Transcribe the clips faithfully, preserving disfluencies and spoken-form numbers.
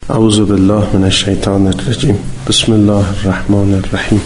اعوذ بالله من الشیطان الرجیم. بسم الله الرحمن الرحیم.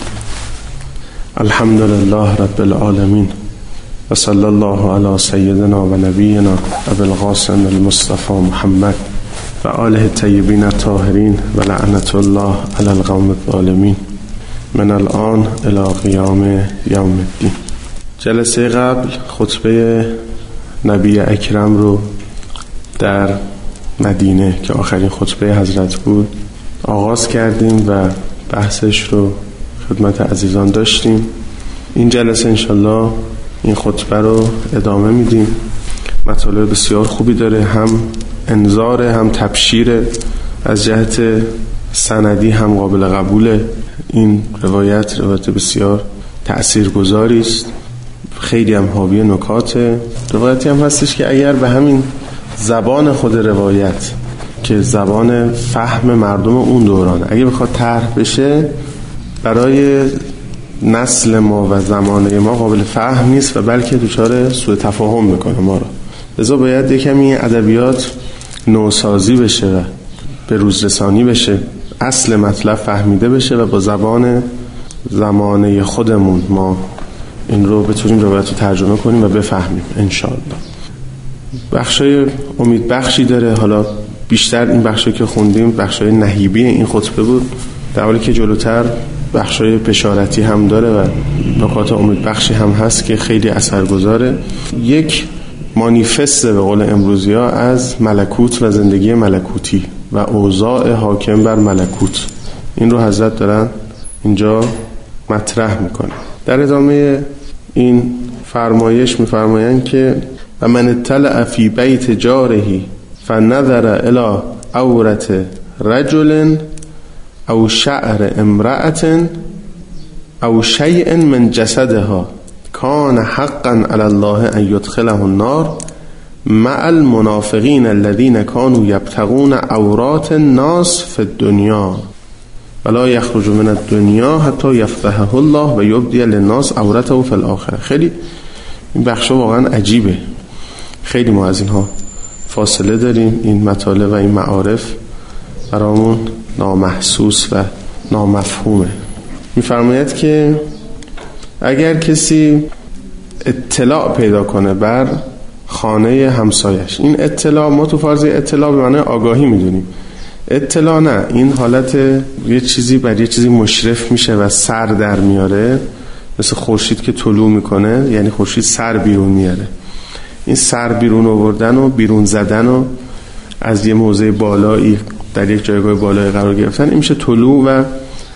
الحمد لله رب العالمین و صلی الله علی سیدنا و نبینا ابی القاسم المصطفى محمد و آله الطیبین الطاهرین و لعنت الله علی القوم الظالمین من الان الی قیام یوم الدین. جلسه قبل خطبه نبی اکرم رو در مدینه که آخرین خطبه حضرت بود آغاز کردیم و بحثش رو خدمت عزیزان داشتیم. این جلسه انشالله این خطبه رو ادامه میدیم. مطالب بسیار خوبی داره، هم انذار هم تبشیر، از جهت سندی هم قابل قبوله. این روایت روایت بسیار تأثیرگذاری است، خیلی هم حاوی نکاته. روایتی هم هستش که اگر به همین زبان خود روایت که زبان فهم مردم اون دوران اگه بخواد طرح بشه، برای نسل ما و زمانه ما قابل فهم نیست و بلکه دچار سوء تفاهم میکنه ما رو. لذا باید یک کمی ادبیات نوسازی بشه و به روز رسانی بشه، اصل مطلب فهمیده بشه و با زبان زمانه خودمون ما این رو بتونیم روایت رو ترجمه کنیم و بفهمیم انشاءالله. بخشای امید بخشی داره. حالا بیشتر این بخشایی که خوندیم بخشای نهیبی این خطبه بود، در حالی که جلوتر بخشای بشارتی هم داره و نکات امید بخشی هم هست که خیلی اثرگذاره. یک مانیفست به قول امروزی ها از ملکوت و زندگی ملکوتی و اوضاع حاکم بر ملکوت، این رو حضرت دارن اینجا مطرح میکنه. در ادامه این فرمایش میفرمایند که و من اطلع فی بیت جاره فنظر الی عورت رجل او شعر امرأة او شیء من جسدها کان حقا علی الله ان یدخله النار مع المنافقین الذین كانوا یبتغون عورات الناس فی الدنیا ولا یخرج من الدنیا حتی یفتحه الله و یبدی للناس عورته فی الاخره. خیلی این بخش واقعا عجیبه. خیلی ما از اینها فاصله داریم. این مطالب و این معارف برامون نامحسوس و نامفهومه. میفرماید که اگر کسی اطلاع پیدا کنه بر خانه همسایش، این اطلاع ما تو فرض اطلاع به معنی آگاهی میدونیم. اطلاع نه، این حالت یه چیزی بر یه چیزی مشرف میشه و سر در میاره، مثل خورشید که طلوع میکنه، یعنی خورشید سر بیرون میاره. این سر بیرون آوردن و بیرون زدن و از یه موضع بالایی در یک جایگاه بالایی قرار گرفتن، این میشه طلوع و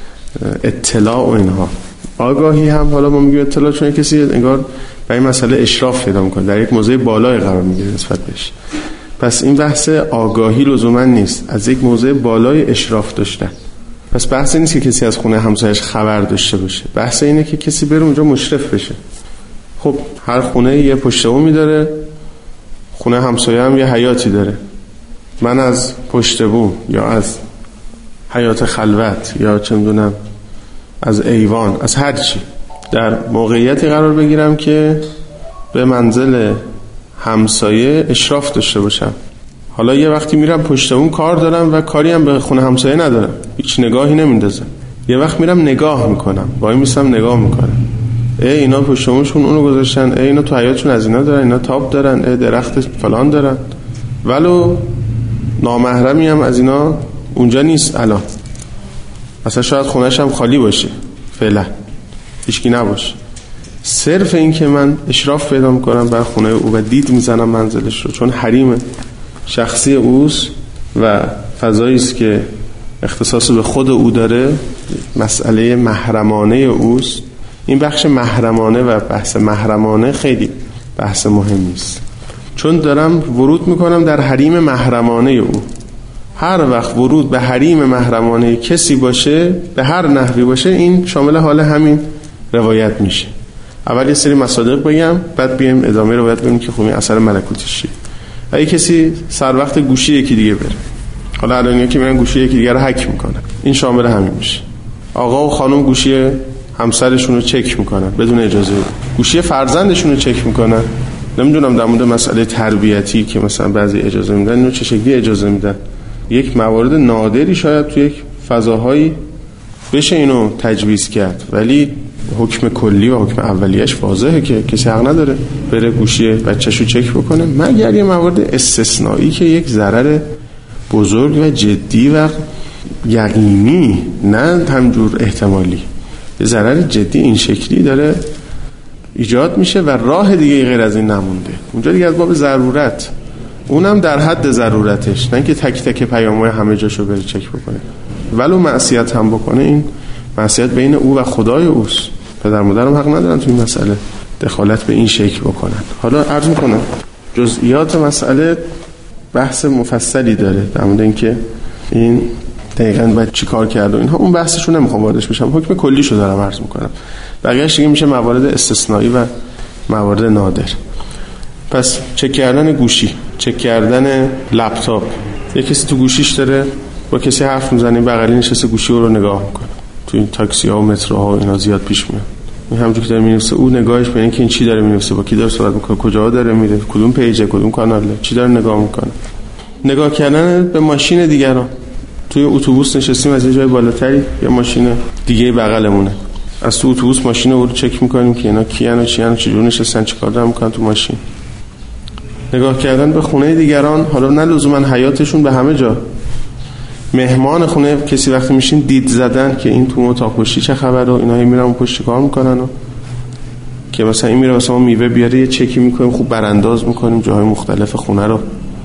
اطلاع و اینها. آگاهی هم حالا ما میگیم اطلاع چون کسی انگار به این مسئله اشراف پیدا میکنه، در یک موضع بالایی قرار میگیره نسبت بهش. پس این بحث آگاهی لزوما نیست، از یک موضع بالای اشراف داشتن. پس بحث نیست که کسی از خونه همسایش خبر داشته باشه، بحث اینه که کسی بره اونجا مشرف بشه. خب هر خونه یه پشت بومی داره، خونه همسایه هم یه حیاتی داره. من از پشت بوم یا از حیات خلوت یا چه میدونم از ایوان، از هر چی، در موقعیتی قرار بگیرم که به منزل همسایه اشراف داشته باشم. حالا یه وقتی میرم پشت بوم کار دارم و کاری هم به خونه همسایه ندارم، هیچ نگاهی نمیندازم. یه وقت میرم نگاه میکنم، وای میسم نگاه میکنم، ای اینا پشتمونشون اونو گذاشتن، ای اینا تو حیاتشون از اینا دارن، اینا تاب دارن، ای درخت فلان دارن، ولو نامحرمی هم از اینا اونجا نیست الان. اصلا شاید خونه‌ش هم خالی باشه، فعلا هیچکی نباشه. صرف این که من اشراف پیدا میکنم بر خونه او و دید میزنم منزلش رو، چون حریم شخصی اوست و فضایی است که اختصاص به خود او داره، مسئله محرمانه اوست. این بخش محرمانه و بحث محرمانه خیلی بحث مهمی است، چون دارم ورود میکنم در حریم محرمانه او. هر وقت ورود به حریم محرمانه کسی باشه، به هر نحوی باشه، این شامل حال همین روایت میشه. اول یه سری مصادیق بگم، بعد بیایم ادامه روایت ببینیم که خوبی اثر ملکوتش چیه. اگه کسی سر وقت گوشی یکی دیگه بره، حالا الانیا که میرن گوشی یکی دیگه رو هک میکنن، این شامل همین میشه. آقا و خانم گوشی همسرشون رو چک میکنن بدون اجازه، گوشی فرزندشون رو چک میکنن. نمیدونم در مورد مسئله تربیتی که مثلا بعضی اجازه میدن، اینو چه شکلی اجازه میدن، یک موارد نادری شاید توی یک فضاهایی بشه اینو تجویز کرد، ولی حکم کلی و حکم اولیش واضحه که کسی حق نداره بره گوشی بچه‌شو چک بکنه، مگر یه موارد استثنایی که یک ضرر بزرگ و جدی و یقینی، نه همجور احتمالی، یه ضرر جدی این شکلی داره ایجاد میشه و راه دیگه غیر از این نمونده. اونجا دیگه از باب ضرورت، اونم در حد ضرورتش، نه که تک تک پیام‌های همه جاشو بره چک بکنه. ولو معصیت هم بکنه، این معصیت بین او و خدای اوست. پدر مادرم حق ندارن تو این مسئله دخالت به این شکل بکنن. حالا عرض میکنم جزئیات مسئله بحث مفصلی داره در مورد اینکه این دقیقاً باید چی کار کرد و اینها، اون بحثشو نمیخوام واردش بشم، حکم کلیشو دارم عرض میکنم. بقیه‌اش دیگه میشه موارد استثنایی و موارد نادر. پس چک کردن گوشی، چک کردن لپتاپ، یه کسی تو گوشیش داره با کسی حرف میزنه، بغلی نشسته گوشی رو نگاه میکنه. تو این تاکسی ها و متروها و اینا زیاد پیش میاد. این همونجوری که داره مینویسه، او نگاهش به این که این چی داره مینویسه، با کی داره صحبت میکنه، کجا داره میره، کدوم پیجه، کدوم کاناله، چی داره نگاه میکنه. نگاه کردن به ماشین دیگران، توی اتوبوس نشستیم از یه جای بالاتری یا ماشین دیگه بغلمونه، از تو اتوبوس ماشین رو چک میکنیم که اینا کیان و چیان و چجور نشستن، چیکار دارن میکنن تو ماشین. نگاه کردن به خونه دیگران، حالا نه لزوما حیاتشون، به همه جا. مهمان خونه کسی وقتی میشین دید زدن که این تو اتاق پشتی چه خبره و اینا، میرن اون پشت کار میکنن و که مثلا این میره واسه ما میوه بیاره، یه چکی میکنیم، خوب برانداز میکنیم جاهای مختلف خونه رو.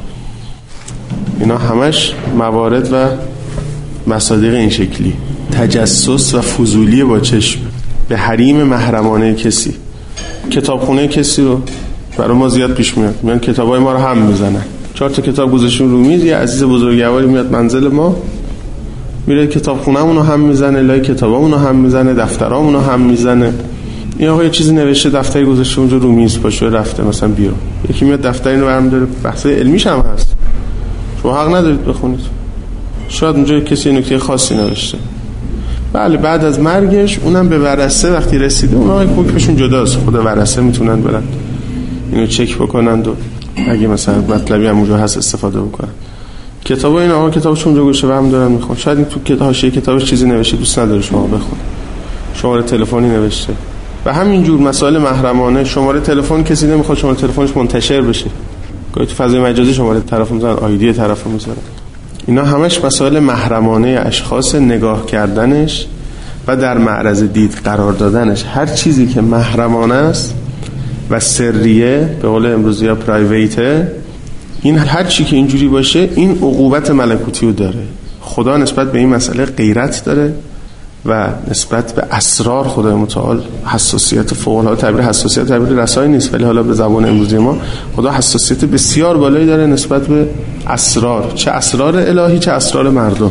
اینا همش موارد و مصادیق این شکلی، تجسس و فضولی با چشم به حریم محرمانه کسی. کتابخونه کسی رو برای ما زیاد پیش میاد، میان کتابای ما رو هم میزنن، چهار تا کتاب گذاشتیم رو میز، یه عزیز بزرگواری میاد منزل ما، میره کتابخونه‌مون رو هم میزنه، لای کتابامون رو هم میزنه، دفترامون رو هم میزنه. این آقا یه چیزی نوشته، دفتری گذاشته اونجا رو میز، پاشو رفته مثلا بیرون، یکی میاد دفتر اینو برام داره، بحثای علمیش هم هست، شما حق ندارید بخونید. شاید اونجا کسی نکته خاصی نوشته، بله بعد از مرگش اونم به ورثه وقتی رسیده، اونها حکمشون جداست، خود ورثه میتونن برن اینو چک بکنند و اگه مثلا مطلبی هم اونجا هست استفاده بکنن. کتابا این آقا کتابش اونجا گوشه و هم دارن میخون، شاید این تو کتاب حاشیه کتابش چیزی نوشته دوست نداره شما بخون، شماره تلفنی نوشته و همین جور مسائل محرمانه. شماره تلفن کسی نمیخواد شماره تلفنش منتشر بشه، گاهی تو فضای مجازی شماره طرف میذارن، آیدی طرفو میذارن. اینا همش مسائل محرمانه اشخاص، نگاه کردنش و در معرض دید قرار دادنش. هر چیزی که محرمانه است و سریه، به قول امروزی ها پرایویته، این هر چی که اینجوری باشه این عقوبت ملکوتی رو داره. خدا نسبت به این مسئله غیرت داره و نسبت به اسرار خدای متعال حساسیت فوق العاده. تعبیر حساسیت تعبیر رسایی نیست، ولی حالا به زبان امروزی ما خدا حساسیت بسیار بالایی داره نسبت به اسرار، چه اسرار الهی چه اسرار مردم.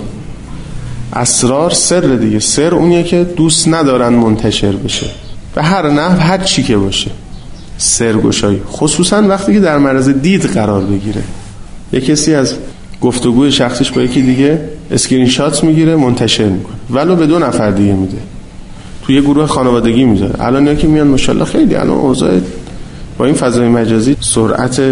اسرار سر دیگه، سر اونیه که دوست ندارن منتشر بشه به هر نحو، هر چی که باشه. سرگشایی خصوصا وقتی که در معرض دید قرار بگیره، یک کسی از گفتگوی شخصیش با یکی دیگه اسکرین شات میگیره منتشر میکنه، ولو به دو نفر دیگه میده، توی یه گروه خانوادگی میذاره. الان اینا که میان ماشاءالله خیلی الان اوضاع با این فضای مجازی، سرعت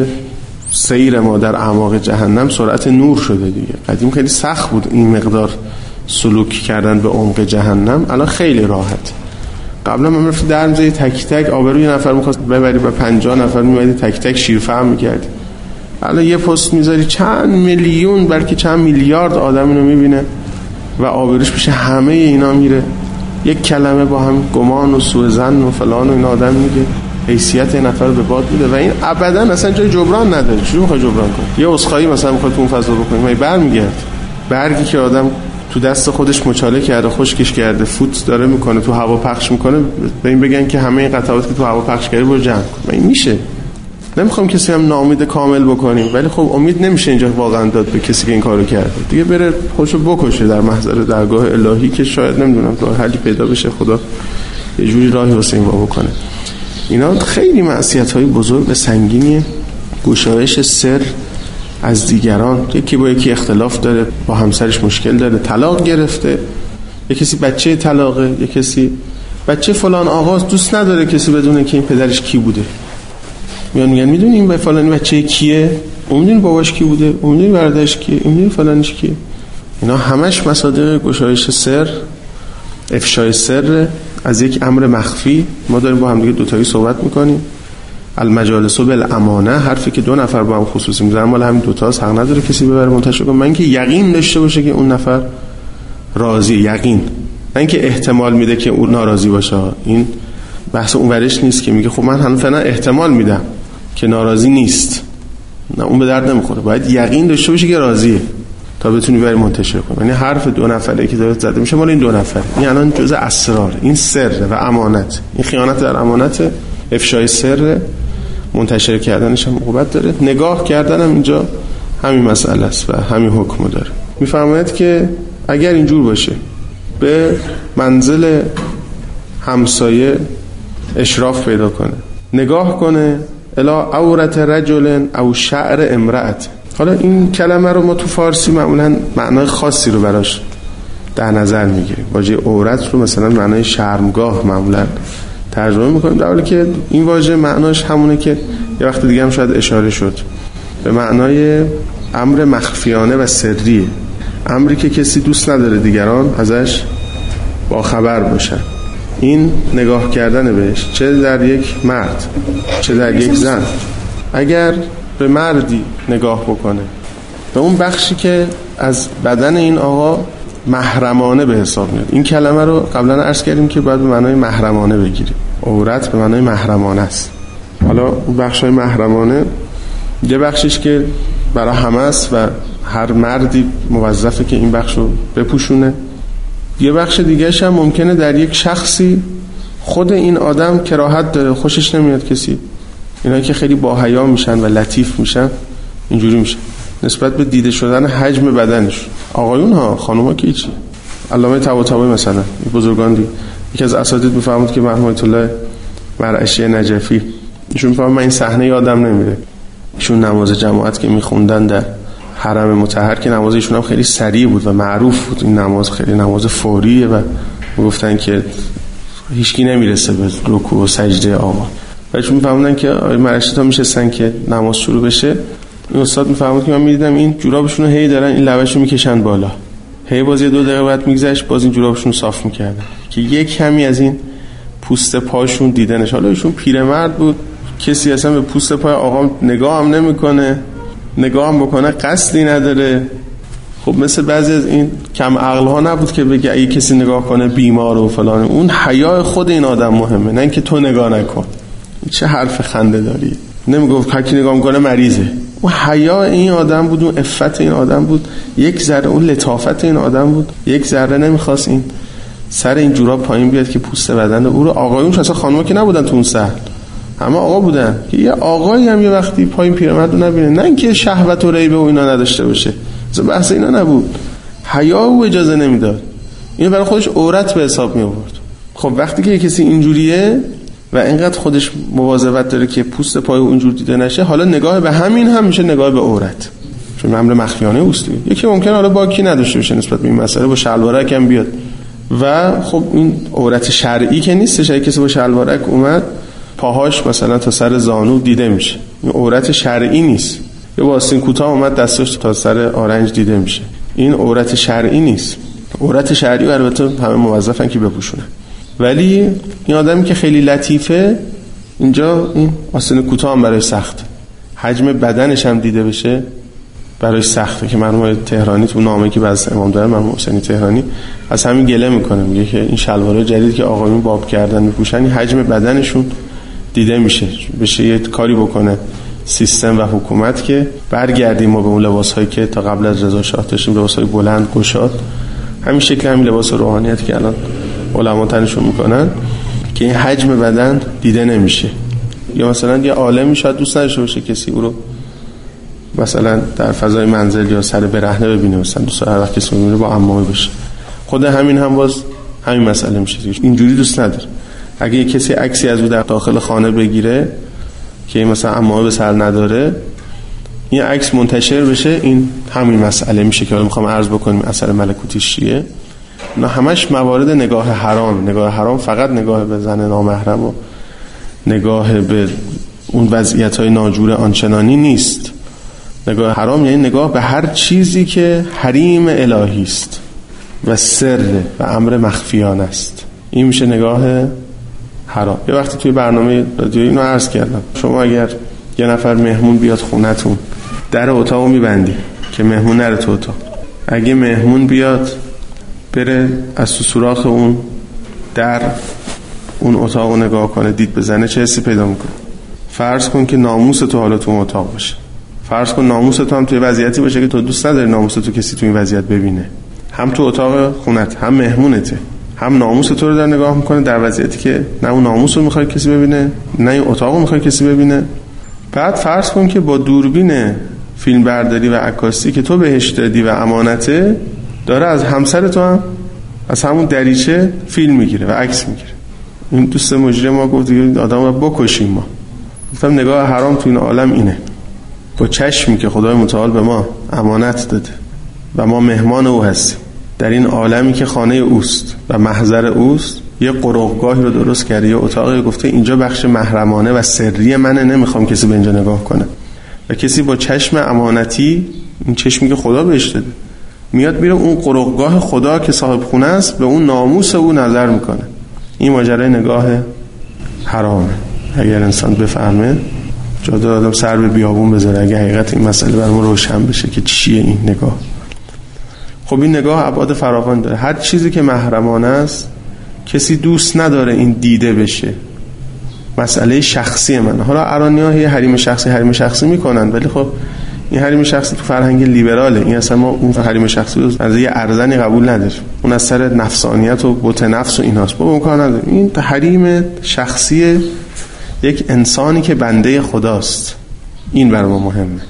سیر ما در اعماق جهنم سرعت نور شده دیگه. قدیم خیلی سخت بود این مقدار سلوک کردن به عمق جهنم، الان خیلی راحت. قبلا من رفت در میزه تک تک آبروی یه نفر میخواست ببری به پنجاه نفر میمدی تک تک شیرفهم میکردی. الان یه پست میذاری چند میلیون بلکه چند میلیارد آدم اینو میبینه و آبروش میشه همه اینا میره. یک کلمه با هم گمان و سوء ظن و فلان و این آدم میگه، حیثیت این نفر به باد میده و این ابدا اصلا جای جبران نداره. چجوری میخوای جبران کنی؟ یه عذرخواهی مثلا میخواد تو اون فضا بکنی، من برمیگرد. برگی که آدم تو دست خودش مچاله کرده، خشکش کرده، فوت داره میکنه، تو هوا پخش میکنه، به این بگن که همه این قطعات که تو هوا پخش کردی برو جمع کن. این میشه. نمیخوام کسی هم ناامید کامل بکنیم، ولی خب امید نمیشه اینجا واقعا داد به کسی که این کارو کرده. دیگه بره خودشو بکشه در محضر درگاه الهی که شاید نمیدونم راه حلی پیدا بشه، خدا یه جوری راهی واسه این وا بکنه. اینا خیلی معصیت‌های بزرگ و سنگینیه. گشایش سر از دیگران، یکی با یکی اختلاف داره، با همسرش مشکل داره، طلاق گرفته، یک کسی بچه طلاقه، یک کسی بچه فلان آقاست، دوست نداره کسی بدونه که این پدرش کی بوده. میان میگن میدونی این فلانی بچه کیه؟ اون باباش کی بوده، اون برادرش کیه، اون فلانش کیه. اینا همش مصادیق گشایش سر، افشای سر از یک امر مخفی. ما داریم با هم دیگه دوتایی صحبت میکنیم. المجالس بالامانه، حرفی که دو نفر با هم خصوصی میزنن مال همین دوتاست، حق نداره کسی ببره منتشر کنه. من که یقین داشته باشه که اون نفر راضی، یقین، نه اینکه احتمال میده که اون ناراضی باشه. این بحث اون ورش نیست که میگه خب من هم فعلا احتمال میدم که ناراضی نیست. نه، اون به درد نمیخوره. باید یقین داشته باشه که راضیه تا بتونی بری منتشر کنی. یعنی حرف دو نفره که داره زده میشه مال این دو نفر. این الان جزء اسرار، این سر و امانت، این خیانت در امانت، افشای سر، منتشر کردنش هم عقوبت داره. نگاه کردن هم اینجا همین مسئله است و همین حکم داره. میفرماید که اگر اینجور باشه به منزل همسایه اشراف پیدا کنه، نگاه کنه الا عورت رجل او شعر امرأت. حالا این کلمه رو ما تو فارسی معمولا معنای خاصی رو براش در نظر میگیریم. واژه عورت رو مثلا معنای شرمگاه معمولا ترجمه میکنیم، در حالی که این واژه معناش همونه که یه وقت دیگه هم شاید اشاره شد، به معنای امر مخفیانه و سریه، امری که کسی دوست نداره دیگران ازش با خبر باشن. این نگاه کردن بهش، چه در یک مرد چه در یک زن. اگر به مردی نگاه بکنه به اون بخشی که از بدن این آقا محرمانه به حساب میاد، این کلمه رو قبلا عرض کردیم که باید به معنای محرمانه بگیریم. عورت به معنای محرمانه است. حالا اون بخشای محرمانه یه بخشش که برای همه است و هر مردی موظفه که این بخش رو بپوشونه. یه بخش دیگه‌ش هم ممکنه در یک شخصی خود این آدم کراهت داره، خوشش نمیاد کسی، اینا که خیلی با حیا میشن و لطیف میشن اینجوری میشن نسبت به دیده شدن حجم بدنش. آقایون ها، خانوما که چی؟ علامه طباطبایی مثلا، بزرگان دی یکی از اساتید میفهمد که مرحوم آیت الله مرعشی نجفی، ایشون میفهمد من این صحنه یادم نمیره. ایشون نماز جماعت که میخوندن در حرم مطهر که نماز ایشون هم خیلی سریع بود و معروف بود، این نماز خیلی نماز فوریه و میگفتن که هیچکی نمیرسه به رکوع و سجده آقا. و ایشون میفهمدن که آقای مرعشی تا میشستن که نماز شروع بشه، این استاد میفهمد که من میدیدم این جورابشون رو هی دارن این لبهشو میکشن بالا، هی باز یه دو دقیقه بعد میگذشت باز این جورابشون صاف میکردن که یک کمی از این پوست پاشون دیده نشه. حالا ایشون پیرمرد بود، کسی اصلا به پوست پای آقا نگاه هم نمیکنه، نگاه هم بکنه قصدی نداره. خب مثل بعضی از این کم عقل ها نبود که بگه اگه کسی نگاه کنه بیمار و فلان. اون حیا خود این آدم مهمه، نه اینکه تو نگاه نکن. چه حرف خنده داری؟ نمیگفت هر کی نگاه میکنه مریضه. اون حیا این آدم بود، اون عفت این آدم بود، یک ذره اون لطافت این آدم بود، یک ذره نمیخواست این سر این جوراب پایین بیاد که پوست بدن او رو. آقایونش اصلا خانوما که نبودن تو اون سر، همه آقا بودن که یه آقایی هم یه وقتی پایین پیرمرد رو نبینه، نه اینکه شهوت و ریبه و اینا نداشته باشه، اصلا بحث اینا نبود، حیا او اجازه نمیداد، اینو برای خودش عورت به حساب می آورد. خب وقتی که کسی اینجوریه و اینقدر خودش مواظبت داره که پوست پای اونجور دیده نشه، حالا نگاه به همین هم میشه نگاه به عورت، چون امر مخفیانه اوست. یکی ممکنه حالا باکی نداشته باشه نسبت به این مسئله، با شلوارک هم بیاد و خب این عورت شرعی که نیستش. اگه کسی با شلوارک اومد پاهاش مثلا تا سر زانو دیده میشه، این عورت شرعی نیست. یه با آستین کوتاه اومد دستش تا سر آرنج دیده میشه، این عورت شرعی نیست. عورت شرعی البته همه موظفن که بپوشونن، ولی این آدمی که خیلی لطیفه اینجا این آستین کوتاه هم برای سخت، حجم بدنش هم دیده بشه برای سخته. که مرحوم تهرانی تو نامه‌ای که بعضی امام داره، مرحوم حسینی تهرانی از همین گله میکنه، میگه که این شلوارای جدید که آقایون باب کردن میپوشن این حجم بدنشون دیده میشه، بشه یه کاری بکنه سیستم و حکومت که برگردیم ما به اون لباسایی که تا قبل از رضا شاه داشتیم، لباسای بلند گشاد، همین شکل همین لباس روحانیت که الان علما تنشون میکنن که این حجم بدن دیده نمیشه. یا مثلا یه عالمی شاید دوست نداشته باشه کسی او رو مثلا در فضای منزل یا سر برهنه ببینه، مثلا دوست داره هر وقت کسی میبینه با عمامه باشه. خود همین هم باز همین مسئله میشه، اینجوری دوست نداره. اگه یه کسی عکسی از او در داخل خانه بگیره که مثلا عمامه به سر نداره، این عکس منتشر بشه، این همین مسئله میشه که حالا میخوام عرض بکنیم اثر ملکوتیش چیه. نه همش موارد نگاه حرام. نگاه حرام فقط نگاه به زن نامحرم و نگاه به اون وضعیت‌های ناجور آنچنانی نیست، نگاه حرام یعنی نگاه به هر چیزی که حریم الهی است و سر و امر مخفیانه است. این میشه نگاه حرام. یه وقتی توی برنامه رادیویی اینو عرض کردم، شما اگر یه نفر مهمون بیاد خونتون، در اتاقو میبندی که مهمون نره تو اتاق. اگه مهمون بیاد بره از تو سوراخ اون در اون اتاقو نگاه کنه، دید بزنه، چه حسی پیدا میکنه؟ فرض کن که ناموس تو حالا تو اون اتاق باشه. فرض کن ناموس تو هم توی وضعیتی باشه که تو دوست نداری ناموس تو کسی تو این وضعیت ببینه. هم تو اتاق خونت، هم مهمونته، هم ناموس تو رو در نگاه میکنه در وضعیتی که نه اون ناموس رو میخوای کسی ببینه، نه این اتاق رو میخوای کسی ببینه. بعد فرض کن که با دوربین فیلم برداری و عکاسی که تو بهش دادی و امانته، داره از همسر تو هم از همون دریچه فیلم میگیره و عکس میگیره. این دوست مجرم ما گفت دیگه آدم رو بکشیم. ما گفتم نگاه حرام تو این عالم اینه، با چشمی که خدای متعال به ما امانت داده و ما مهمان او هستیم در این عالمی که خانه اوست و محضر اوست، یه قرقگاهی رو درست کرده، یه اتاقی، گفته اینجا بخش محرمانه و سری منه، نمیخوام کسی به اینجا نگاه کنه. و کسی با چشم امانتی، این چشمی که خدا بهش داده، میاد میره اون قرقگاه خدا که صاحب خونه است، به اون ناموس او نظر میکنه. این ماجرای نگاه حرامه. اگر انسان بفهمه جا دادم سر به بیابون بذاره اگه حقیقت این مسئله برام روشن بشه که چیه این نگاه. خب این نگاه ابعاد فراوان داره. هر چیزی که محرمانه است کسی دوست نداره این دیده بشه. مسئله شخصی من. حالا ارانی‌ها یه حریم شخصی حریم شخصی میکنن، ولی خب این حریم شخصی تو فرهنگ لیبراله. این اصلا ما اون حریم شخصی رو از یه ارزنی قبول نداریم. اون از سر نفسانیت و بت نفس و ایناست. با اون کار نداریم. این حریم شخصی یک انسانی که بنده خداست. این برای ما مهمه.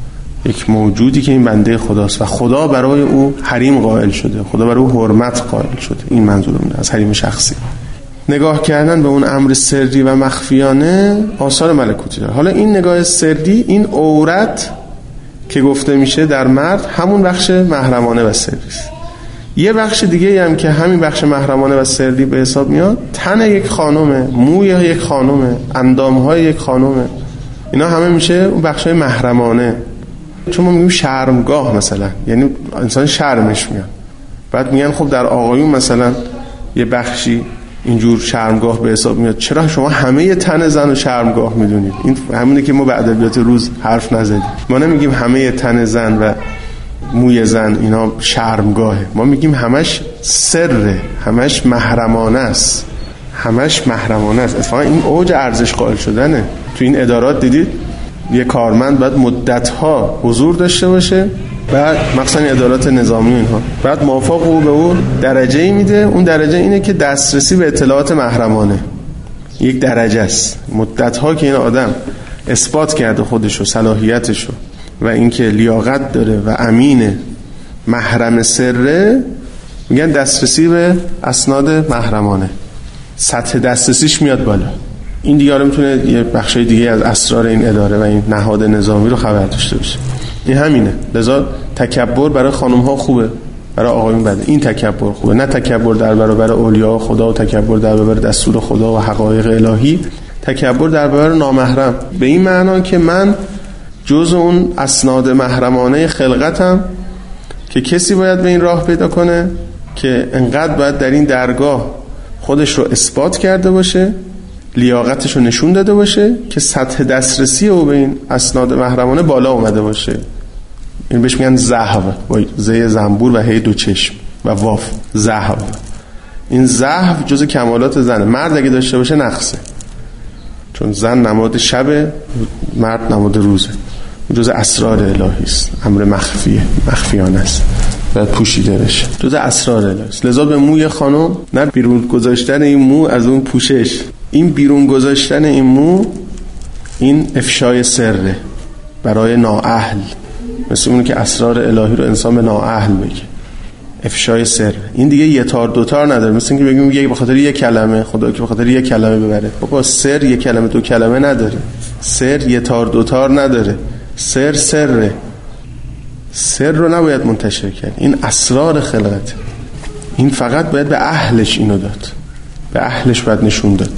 یک موجودی که این بنده خداست و خدا برای او حریم قائل شده، خدا برای او حرمت قائل شده. این منظورم از حریم شخصی. نگاه کردن به اون امر سری و مخفیانه آثار ملکوتی داره. حالا این نگاه سری، این عورت که گفته میشه در مرد، همون بخش محرمانه و سری است. یه بخش دیگه هم که همین بخش محرمانه و سری به حساب میاد، تن یک خانومه، موی یک خانومه، اندامهای یک خانومه، اینا همه میشه اون بخشای محرمانه. چون ما میگیم شرمگاه مثلا، یعنی انسان شرمش میاد. بعد میگن خب در آقایون مثلا یه بخشی اینجور شرمگاه به حساب میاد. چرا شما همه تن زن رو شرمگاه میدونید؟ این همونه که ما به ادبیات روز حرف نزدیم. ما نمیگیم همه تن زن و موی زن اینا شرمگاهه، ما میگیم همش سره، همش محرمانه است، همش محرمانه است. اتفاقا این اوج ارزش قائل شدنه. تو این ادارات دیدید یه کارمند باید مدت‌ها حضور داشته باشه، بعد مثلا ادارات نظامی اینها، بعد موافق او به او درجه‌ای میده. اون درجه اینه که دسترسی به اطلاعات محرمانه یک درجه است. مدت‌ها که این آدم اثبات کرده خودشو، صلاحیتشو و اینکه لیاقت داره و امینه، محرم سره، میگن دسترسی به اسناد محرمانه، سطح دسترسیش میاد بالا. این دیگه آره میتونه یه بخشای دیگه از اسرار این اداره و این نهاد نظامی رو خبر داشته باشه. این همینه. لذا تکبر برای خانم ها خوبه، برای آقایون بده. این تکبر خوبه، نه تکبر در برابر اولیاء خدا و تکبر در برابر دستور خدا و حقایق الهی. تکبر در برابر نامحرم، به این معنا که من جز اون اسناد محرمانه خلقتم که کسی باید به این راه پیدا کنه که انقدر باید در این درگاه خودش رو اثبات کرده باشه، لیاقتش رو نشون داده باشه که سطح دسترسی او به این اسناد محرمانه بالا اومده باشه. این بهش میگن زحو، با زی زنبور و هی دو چشم و واف، زحو. این زحو جز کمالات زنه. مرد اگه داشته باشه نقصه، چون زن نماد شب، مرد نماد روزه. جز اسرار الهی است، امر مخفیه، مخفیانه است، باید پوشیده بشه، جز اسرار الهی است. لذا به موی خانم نه بیرون گذاشتن این مو از اون پوشش، این بیرون گذاشتن این مو، این افشای سره برای نااهل، مثل اونه که اسرار الهی رو انسان به نااهل بگه، افشای سر. این دیگه یه تار دو تار نداره، مثل اینکه بگیم یه به خاطر یه کلمه خدا که به خاطر یه کلمه ببره. بابا سر یه کلمه دو کلمه نداره، سر یه تار دو تار نداره، سر سره، سر رو نباید منتشر کرد. این اسرار خلقت، این فقط باید به اهلش اینو داد، به اهلش باید نشون داد.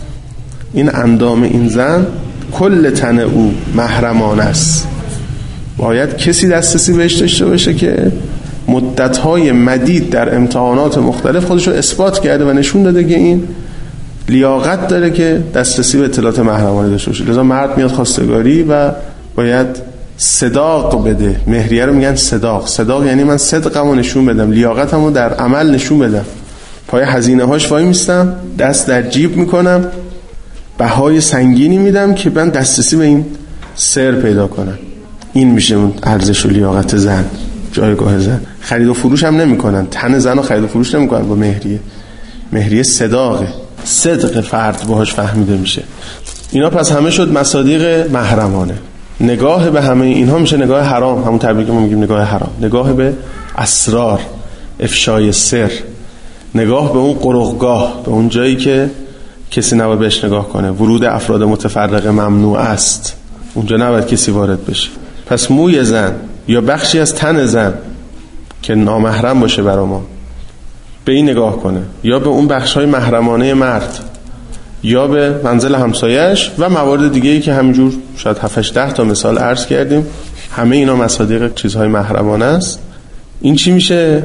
این اندام این زن کل تن او محرمانه است، باید کسی دسترسی بهش داشته باشه که مدت‌های مدید در امتحانات مختلف خودش رو اثبات کرده و نشون داده که این لیاقت داره که دسترسی به اطلاعات محرمانه داشته باشه. لذا مرد میاد خواستگاری و باید صداق بده. مهریه رو میگن صداق. صداق یعنی من صدقمو نشون بدم، لیاقتمو در عمل نشون بدم. پای هزینه هاش وای میستم، دست در جیب میکنم، بهای سنگینی میدم که من دسترسی به این سر پیدا کنم. این میشه اون ارزش و لیاقت زن، جایگاه زن. خرید و فروش هم نمیکنن، تن زن رو خرید و فروش نمیکنن با مهریه. مهریه صداقه، صدق فرد باهاش فهمیده میشه. اینا پس همه شد مصادیق محرمانه. نگاه به همه اینها میشه نگاه حرام، همون تعبیری که ما میگیم نگاه حرام. نگاه به اسرار، افشای سر، نگاه به اون قرقگاه، به اون جایی که کسی نباید بهش نگاه کنه. ورود افراد متفرقه ممنوع است، اونجا نباید کسی وارد بشه. پس موی زن یا بخشی از تن زن که نامحرم باشه برای ما به این نگاه کنه، یا به اون بخش‌های محرمانه مرد، یا به منزل همسایش و موارد دیگه‌ای که همینجور شاید هفت هشت ده تا مثال عرض کردیم. همه اینا مصادیق چیزهای محرمانه است. این چی میشه؟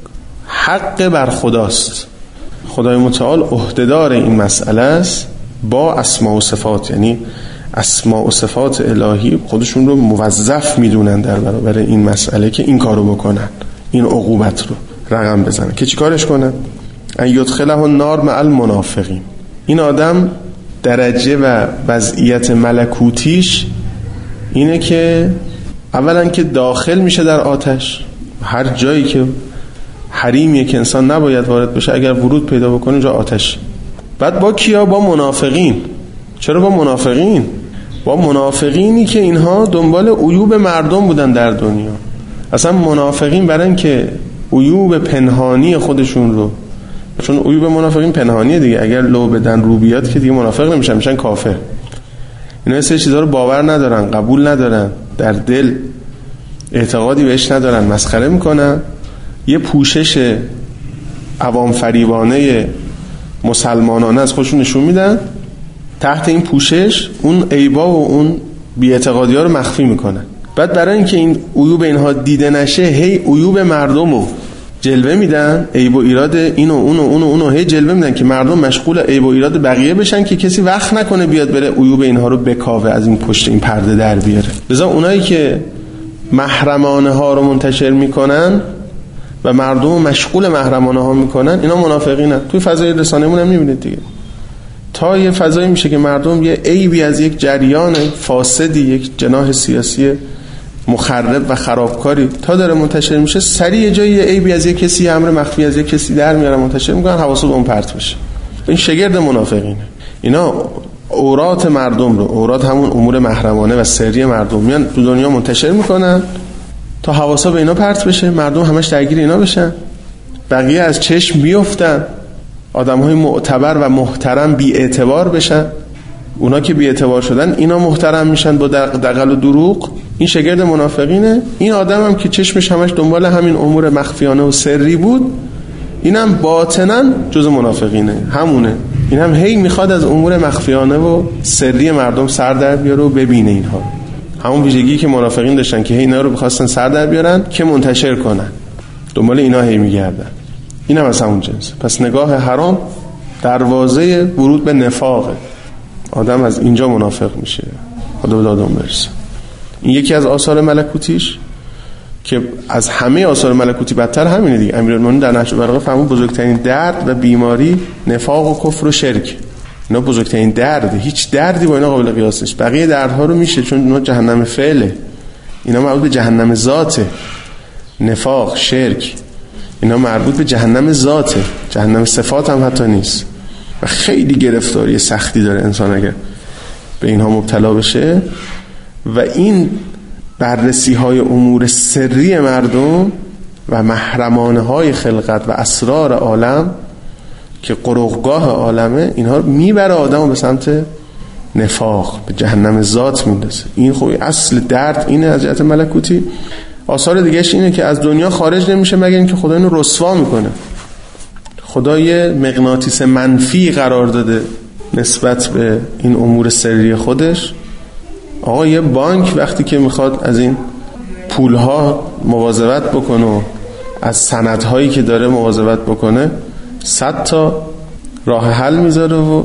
حق بر خداست. خدای متعال عهدهدار این مسئله است با اسماء و صفات، یعنی اسماء و صفات الهی خودشون رو موظف میدونن در برابر این مسئله که این کارو بکنن، این عقوبت رو رقم بزنن. که چی کارش کنن؟ ان یدخله النار مع المنافقین. این آدم درجه و وضعیت ملکوتیش اینه که اولا که داخل میشه در آتش. هر جایی که حریمیه که انسان نباید وارد بشه، اگر ورود پیدا بکنه اونجا آتش. بعد با کیا؟ با منافقین. چرا با منافقین؟ با منافقینی که اینها دنبال عیوب مردم بودن در دنیا. اصلا منافقین برای اینکه عیوب پنهانی خودشون رو، چون عیوب منافقین پنهانیه دیگه، اگر لو بدن رو بیاد که دیگه منافق نمیشن، میشن کافر. اینا سه چیزا رو باور ندارن، قبول ندارن، در دل اعتقادی بهش ندارن، مسخره میکنن. یه پوشش عوام فریبانه مسلمانانه از خودشون نشون میدن، تحت این پوشش اون عیبا و اون بی‌اعتقادی‌ها رو مخفی میکنن. بعد برای اینکه این عیوب اینها دیده نشه، هی عیوب مردمو جلوه میدن، عیب و ایراد اینو اونو اونو اونو هی جلوه میدن که مردم مشغول عیب و ایراد بقیه بشن که کسی وقت نکنه بیاد بره عیوب اینها رو بکاوه، از این پشت این پرده در بیاره. لذا اونایی که محرمانه ها رو منتشر میکنن و مردم مشغول محرمانه ها میکنن، اینا منافقینن. توی فضای رسانه‌مون هم میبینید دیگه، تا یه فضایی میشه که مردم یه عیبی از یک جریان فاسدی، یک جناح سیاسی مخرب و خرابکاری تا داره منتشر میشه، سریع جایی یه عیبی از یک کسی، امر مخفی از یک کسی در میارن منتشر میکنن، حواسو به اون پرت بشه. این شگرد منافقینه. اینا عورات مردم رو، عورات همون امور محرمانه و سری مردم، میان تو دنیا منتشر میکنن تا حواسا به اینا پرت بشه، مردم همش درگیر اینا بشن، بقیه از چشم بیفتن، آدم‌های معتبر و محترم بی اعتبار بشن. اونا که بی اعتبار شدن اینا محترم میشن با دغل و دروغ. این شگرد منافقینه. این آدم هم که چشمش همش دنبال همین امور مخفیانه و سری بود، اینم باطناً جز منافقینه، همونه. این هم هی میخواد از امور مخفیانه و سری مردم سر در بیاره و ببینه اینها. همون ویژگی که منافقین داشتن که هی اینا رو می‌خواستن سر در بیارن که منتشر کنن، دنبال اینا هی میگردن. این هم از همون جنس. پس نگاه حرام دروازه ورود به نفاقه. آدم از اینجا منافق میشه. خدا به دادم برسه. این یکی از آثار ملکوتیش که از همه آثار ملکوتی بدتر همینه دیگه. امیرالمومنین در نهج البلاغه فرمود بزرگترین درد و بیماری نفاق و کفر و شرک. اینا بزرگترین درده. هیچ دردی با اینا قابل قیاس نیست. بقیه دردها رو میشه، چون اینا جهنم فعله. اینا مربوط به جهنم ذاته. نفاق، شرک، اینا مربوط به جهنم ذاته. جهنم صفات هم حتی نیست. و خیلی گرفتاری سختی داره انسان اگر به اینها مبتلا بشه. و این بررسی های امور سری مردم و محرمانه های خلقت و اسرار عالم که قرقگاه عالمه، اینها میبره آدمو به سمت نفاق، به جهنم ذات میندازه. این خوی اصل درد اینه از جهت ملکوتی. آثار دیگهش اینه که از دنیا خارج نمیشه مگر اینکه خدا اینو رسوا میکنه. خدا یه مغناطیس منفی قرار داده نسبت به این امور سری خودش. آقا یه بانک وقتی که میخواد از این پولها مواظبت بکنه و از سندهایی که داره مواظبت بکنه، صد تا راه حل میذاره و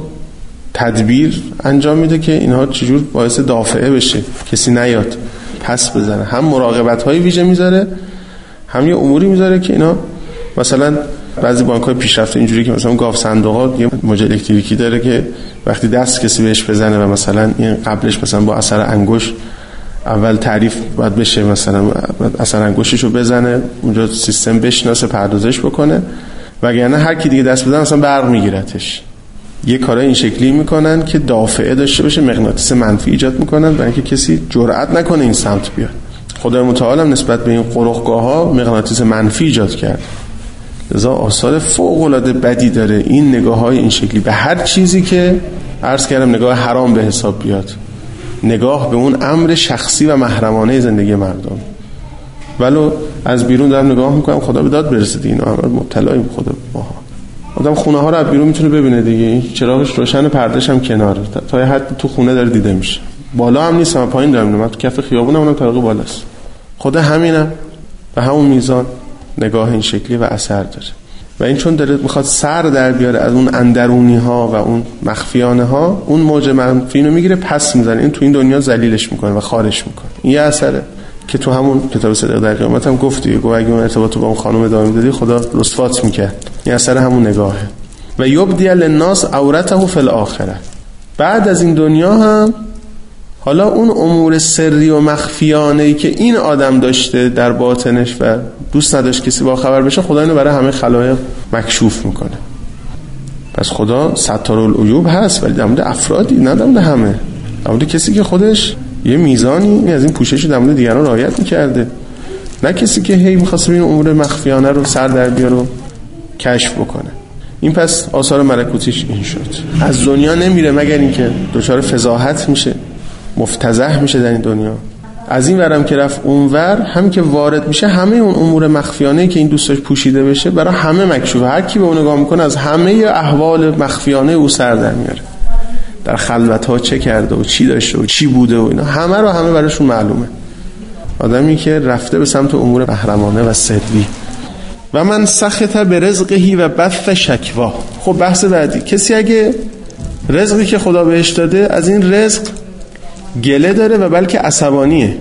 تدبیر انجام میده که اینها چجور باعث دافعه بشه، کسی نیاد پس بزنه. هم مراقبت های ویژه میذاره، هم یه اموری میذاره که اینا مثلا بعضی بانک‌های پیشرفته اینجوری که مثلا گاف صندوق‌ها یه موج الکتریکی داره که وقتی دست کسی بهش بزنه و مثلا این قبلش مثلا با اثر انگشت اول تعریف باید بشه، مثلا اثر انگشتشو بزنه اونجا سیستم بشناسه پردازش بکنه، وگرنه هر کی دیگه دست بزنه مثلا برق میگیرتش. یه کارای این شکلی میکنن که دافعه داشته باشه، مغناطیس منفی ایجاد میکنن برای اینکه کسی جرئت نکنه این سمت بیاد. خدای متعال هم نسبت به این قرقگاه‌ها مغناطیس منفی ایجاد کرد. لذا آثار فوق‌العاده بدی داره این نگاه‌های این شکلی به هر چیزی که عرض کردم نگاه حرام به حساب بیاد، نگاه به اون امر شخصی و محرمانه زندگی مردم. ولو از بیرون دارم نگاه میکنم خدا به داد برسه اینا امر مبتلاییم خدا ماها. آدم خونه ها رو از بیرون میتونه ببینه دیگه، این چراغش روشن، پردهش هم کناره، تا یه حد تو خونه داره دیده میشه. بالا هم نیست، من پایین دارم میام، تو کف خیابونم اونم طبقه بالاست. خدا همینم به همون میزان نگاه این شکلی و اثر داره. و این چون داره میخواد سر در بیاره از اون اندرونی ها و اون مخفیانه ها، اون موج منفی اینو میگیره پس میزنه، این تو این دنیا ذلیلش میکنه و خارش میکنه. این یه اثره که تو همون کتاب صدق در قیامت هم گفتی، گفت اگه اون ارتباط با اون خانم ادامه میدادی خدا رسوات میکرد. این اثر همون نگاهه. و یبدی للناس عورته فی الاخره، بعد از این دنیا هم حالا اون امور سری و مخفیانه‌ای که این آدم داشته در باطنش و دوست نداشت کسی با خبر بشه، خدا اینو برای همه خلایق مکشوف میکنه. پس خدا ستارالعیوب هست، ولی در مورد افرادی، نه در مورد همه. در مورد کسی که خودش یه میزانی از این پوشش در مورد دیگران رعایت میکرده، نه کسی که هی میخواست این امور مخفیانه رو سر در بیاره و کشف بکنه. این پس آثار ملکوتیش این شد. از دنیا نمیره مگر اینکه دچار فضاحت میشه، مفتضح میشه در این دنیا. از این ورم که رفت اونور، هم که وارد میشه همه اون امور مخفیانه‌ای که این دوستاش پوشیده بشه برای همه مکشوفه. هر کی به اون نگاه میکنه از همه احوال مخفیانه او سر در میاره، در خلوت‌ها چه کرده و چی داشته و چی بوده و اینا همه رو همه براشون معلومه. آدمی که رفته به سمت امور محرمانه و سری. و من سخط به رزقهی و بث شکوا. خب بحث بعدی، کسی اگه رزقی که خدا بهش داده از این رزق گله داره و بلکه عصبانیه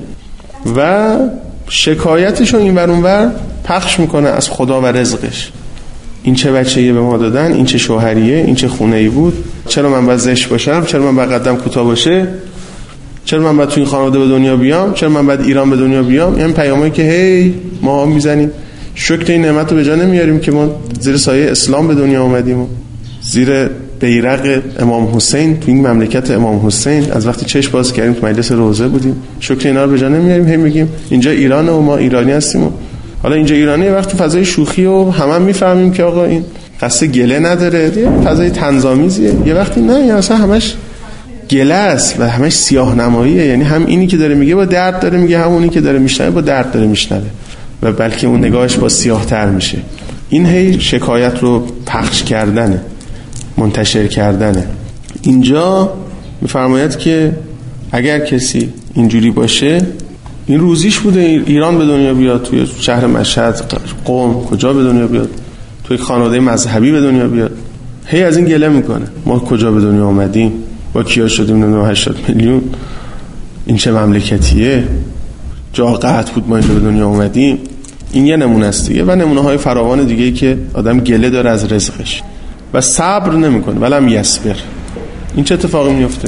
و شکایتشو این ور اون ور پخش میکنه از خدا و رزقش، این چه بچه‌ای به ما دادن، این چه شوهریه، این چه خونه‌ای بود، چرا من باید زشت باشم، چرا من باید قدم کوتاه باشه، چرا من باید تو این خانواده به دنیا بیام، چرا من باید ایران به دنیا بیام. این پیامایی که هی ما هم میزنیم، شکر این نعمت رو به جا نمیاریم که ما زیر سایه اسلام به دنیا اومدیم و زیر بیرق امام حسین، تو این مملکت امام حسین از وقتی چشم باز کردیم تو مجلس روزه بودیم، شکر اینا رو به جا نمیاریم. هی میگیم اینجا ایرانه و ما ایرانی هستیم و حالا اینجا ایرانی وقتی فضای شوخی و همه هم میفهمیم که آقا این قصد گله نداره، یه فضای طنزآمیزیه. یه وقتی نه، یعنی اصلا همش گله است و همش سیاه نماییه، یعنی هم اینی که داره میگه با درد داره میگه، همونی که داره میشنوه با درد داره میشنوه و بلکه اون نگاهش با سیاه‌تر میشه. این هی شکایت رو پخش کردنه، منتشر کردنه. اینجا میفرماید که اگر کسی اینجوری باشه، این روزیش بوده ایران به دنیا بیاد، توی شهر مشهد، قم، کجا به دنیا بیاد، توی خانواده مذهبی به دنیا بیاد، هی از این گله میکنه ما کجا به دنیا آمدیم، با کیا شدیم، نه هشتاد میلیون، این چه مملکتیه، جا قحط بود ما اینجا به دنیا آمدیم. این یه نمونه است دیگه، و نمونه های فراوان دیگه که آدم گله داره از رزقش و صبر نمیکنه. ولم یصبر. این چه اتفاقی میفته؟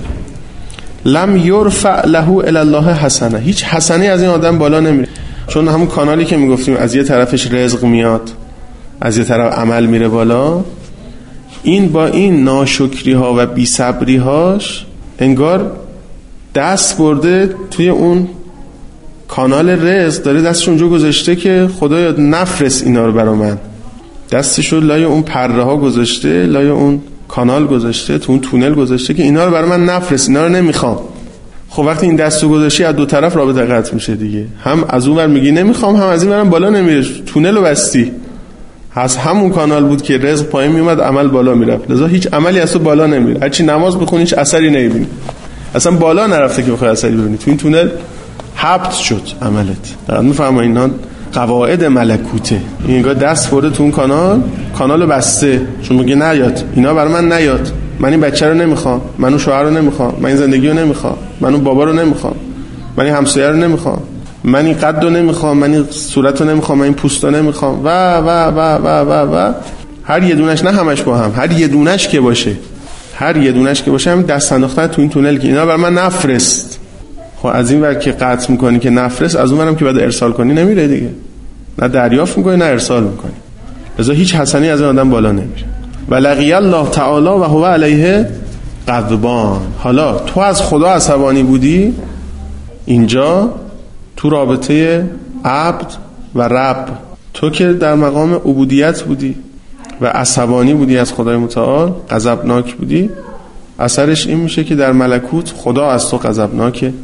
لم یرفع له الی الله حسنه. هیچ حسنه از این آدم بالا نمیره، چون همون کانالی که میگفتیم از یه طرفش رزق میاد، از یه طرف عمل میره بالا. این با این ناشکری ها و بی صبری هاش انگار دست برده توی اون کانال رزق، داره دستش اونجا گذاشته که خدایا نفرست اینا رو برا من. دستشو لای اون پره ها گذاشته، لای اون کانال گذاشته، تو اون تونل گذاشته که اینا رو برا من نفرست، اینا رو نمیخوام. خب وقتی این دستو گذاشتی از دو طرف رابطه قطع میشه دیگه، هم از اون ور میگی نمیخوام، هم از این ورم بالا نمیره، تونل رو بستی. از همون کانال بود که رزق پایین میومد، عمل بالا میرفت. لذا هیچ عملی از تو بالا نمیره، هرچی نماز بخونی هیچ اثری نمیبینی، اصلا بالا نرفته که بخوای اثری ببینی. تو این تونل حبط شد عملت. دارم میفهمم اینا قواعد ملکوته. این انگار دست برده تو اون کانال، کانالو بسته، چون میگه نیاد اینا برای من نیاد، من این بچه رو نمیخوام، من اون شوهر رو نمیخوام، من این زندگی رو نمیخوام، من اون بابا رو نمیخوام، من این همسایه رو نمیخوام، من این قد رو نمیخوام، من این صورت رو نمیخوام، من این پوست رو نمیخوام و و و و و و هر یه دونش، نه همش با هم، هر یه دونش که باشه، هر یه دونش که باشه همین دست انداختن تو این تونل که اینا بر من نفرست. خب از این ور که قطع میکنی که نفرست، از اون ورم که بعد ارسال کنی نمیره دیگه، نه دریافت میکنی نه ارسال میکنی، لذا هیچ حسنی از این آدم بالا نمیره. و لقی الله تعالی و هو علیه غضبان. حالا تو از خدا عصبانی بودی، اینجا تو رابطه عبد و رب، تو که در مقام عبودیت بودی و عصبانی بودی از خدای متعال، غضبناک بودی، اثرش این میشه که در ملکوت خدا از تو غضبناکه،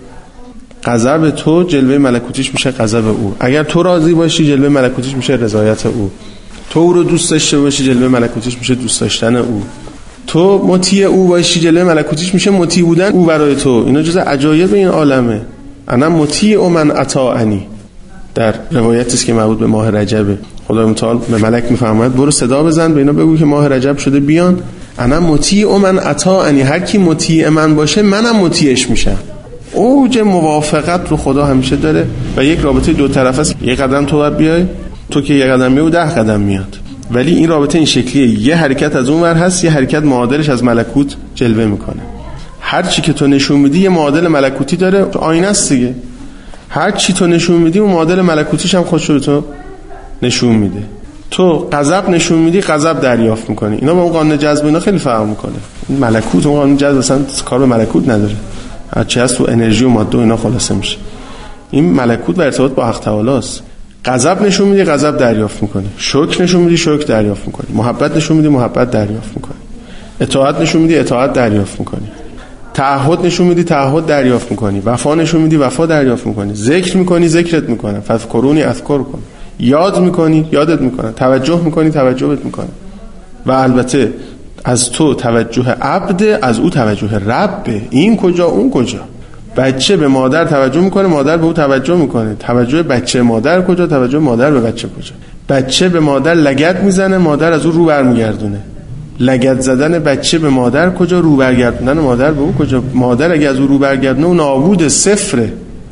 غضب تو جلوه ملکوتیش میشه غضب او. اگر تو راضی باشی جلوه ملکوتیش میشه رضایت او، تو او رو دوست داشته باشی جلوه ملکوتیش میشه دوست داشتن او، تو مطیع او باشی جلوه ملکوتیش میشه مطیع بودن او برای تو. اینا جز عجایب این عالمه. انا مطیع و من اطاعنی، در روایتی است که مربوط به ماه رجبه، خدای متعال به ملک میفرماید برو صدا بزن به اینا بگو که ماه رجب شده بیان، انا مطیع و من اطاعنی، هر کی مطیع من باشه منم مطیعش میشم. اوج موافقت رو خدا همیشه داره و یک رابطه دو طرفه است. یک قدم تو باید بیای، تو که یک قدم میای ده قدم میاد، ولی این رابطه این شکلیه، یه حرکت از اون ور هست، یه حرکت معادلش از ملکوت جلوه میکنه. هر چی که تو نشون میدی یه معادل ملکوتی داره، آینه است دیگه. هر چی تو نشون میدی اون معادل ملکوتیش هم خودش رو تو نشون میده. تو غضب نشون میدی غضب دریافت میکنی. اینا با اون قانون جذب اینا خیلی فرق میکنه. این ملکوت اون قانون جذب اصلا کار به ملکوت نداره، هر چی هست تو انرژی و ماده و اینا خلاصه میشه. این ملکوت و ارتباط با حق تعالی است. غضب نشون میدی غضب دریافت میکنی، شکر نشون میدی شکر دریافت میکنی، محبت نشون میدی محبت دریافت میکنی، اطاعت نشون میدی اطاعت دریافت میکنی، تعهد نشون میدی تعهد دریافت میکنی، وفا نشون میدی وفا دریافت میکنی، ذکر میکنی ذکرت میکنه، فذکرونی اذکرکم، یاد میکنی یادت میکنه، توجه میکنی توجهت میکنه. و البته از تو توجه عبد، از او توجه رب. این کجا اون کجا؟ بچه به مادر توجه میکنه، مادر به او توجه میکنه. توجه بچه مادر کجا؟ توجه مادر به بچه کجا؟ بچه به مادر لگد میزنه، مادر از او رو برمیگردونه. لگد زدن بچه به مادر کجا؟ رو برگردوندن مادر به او کجا؟ مادر اگه از او رو برگردونه اون نابود صفره.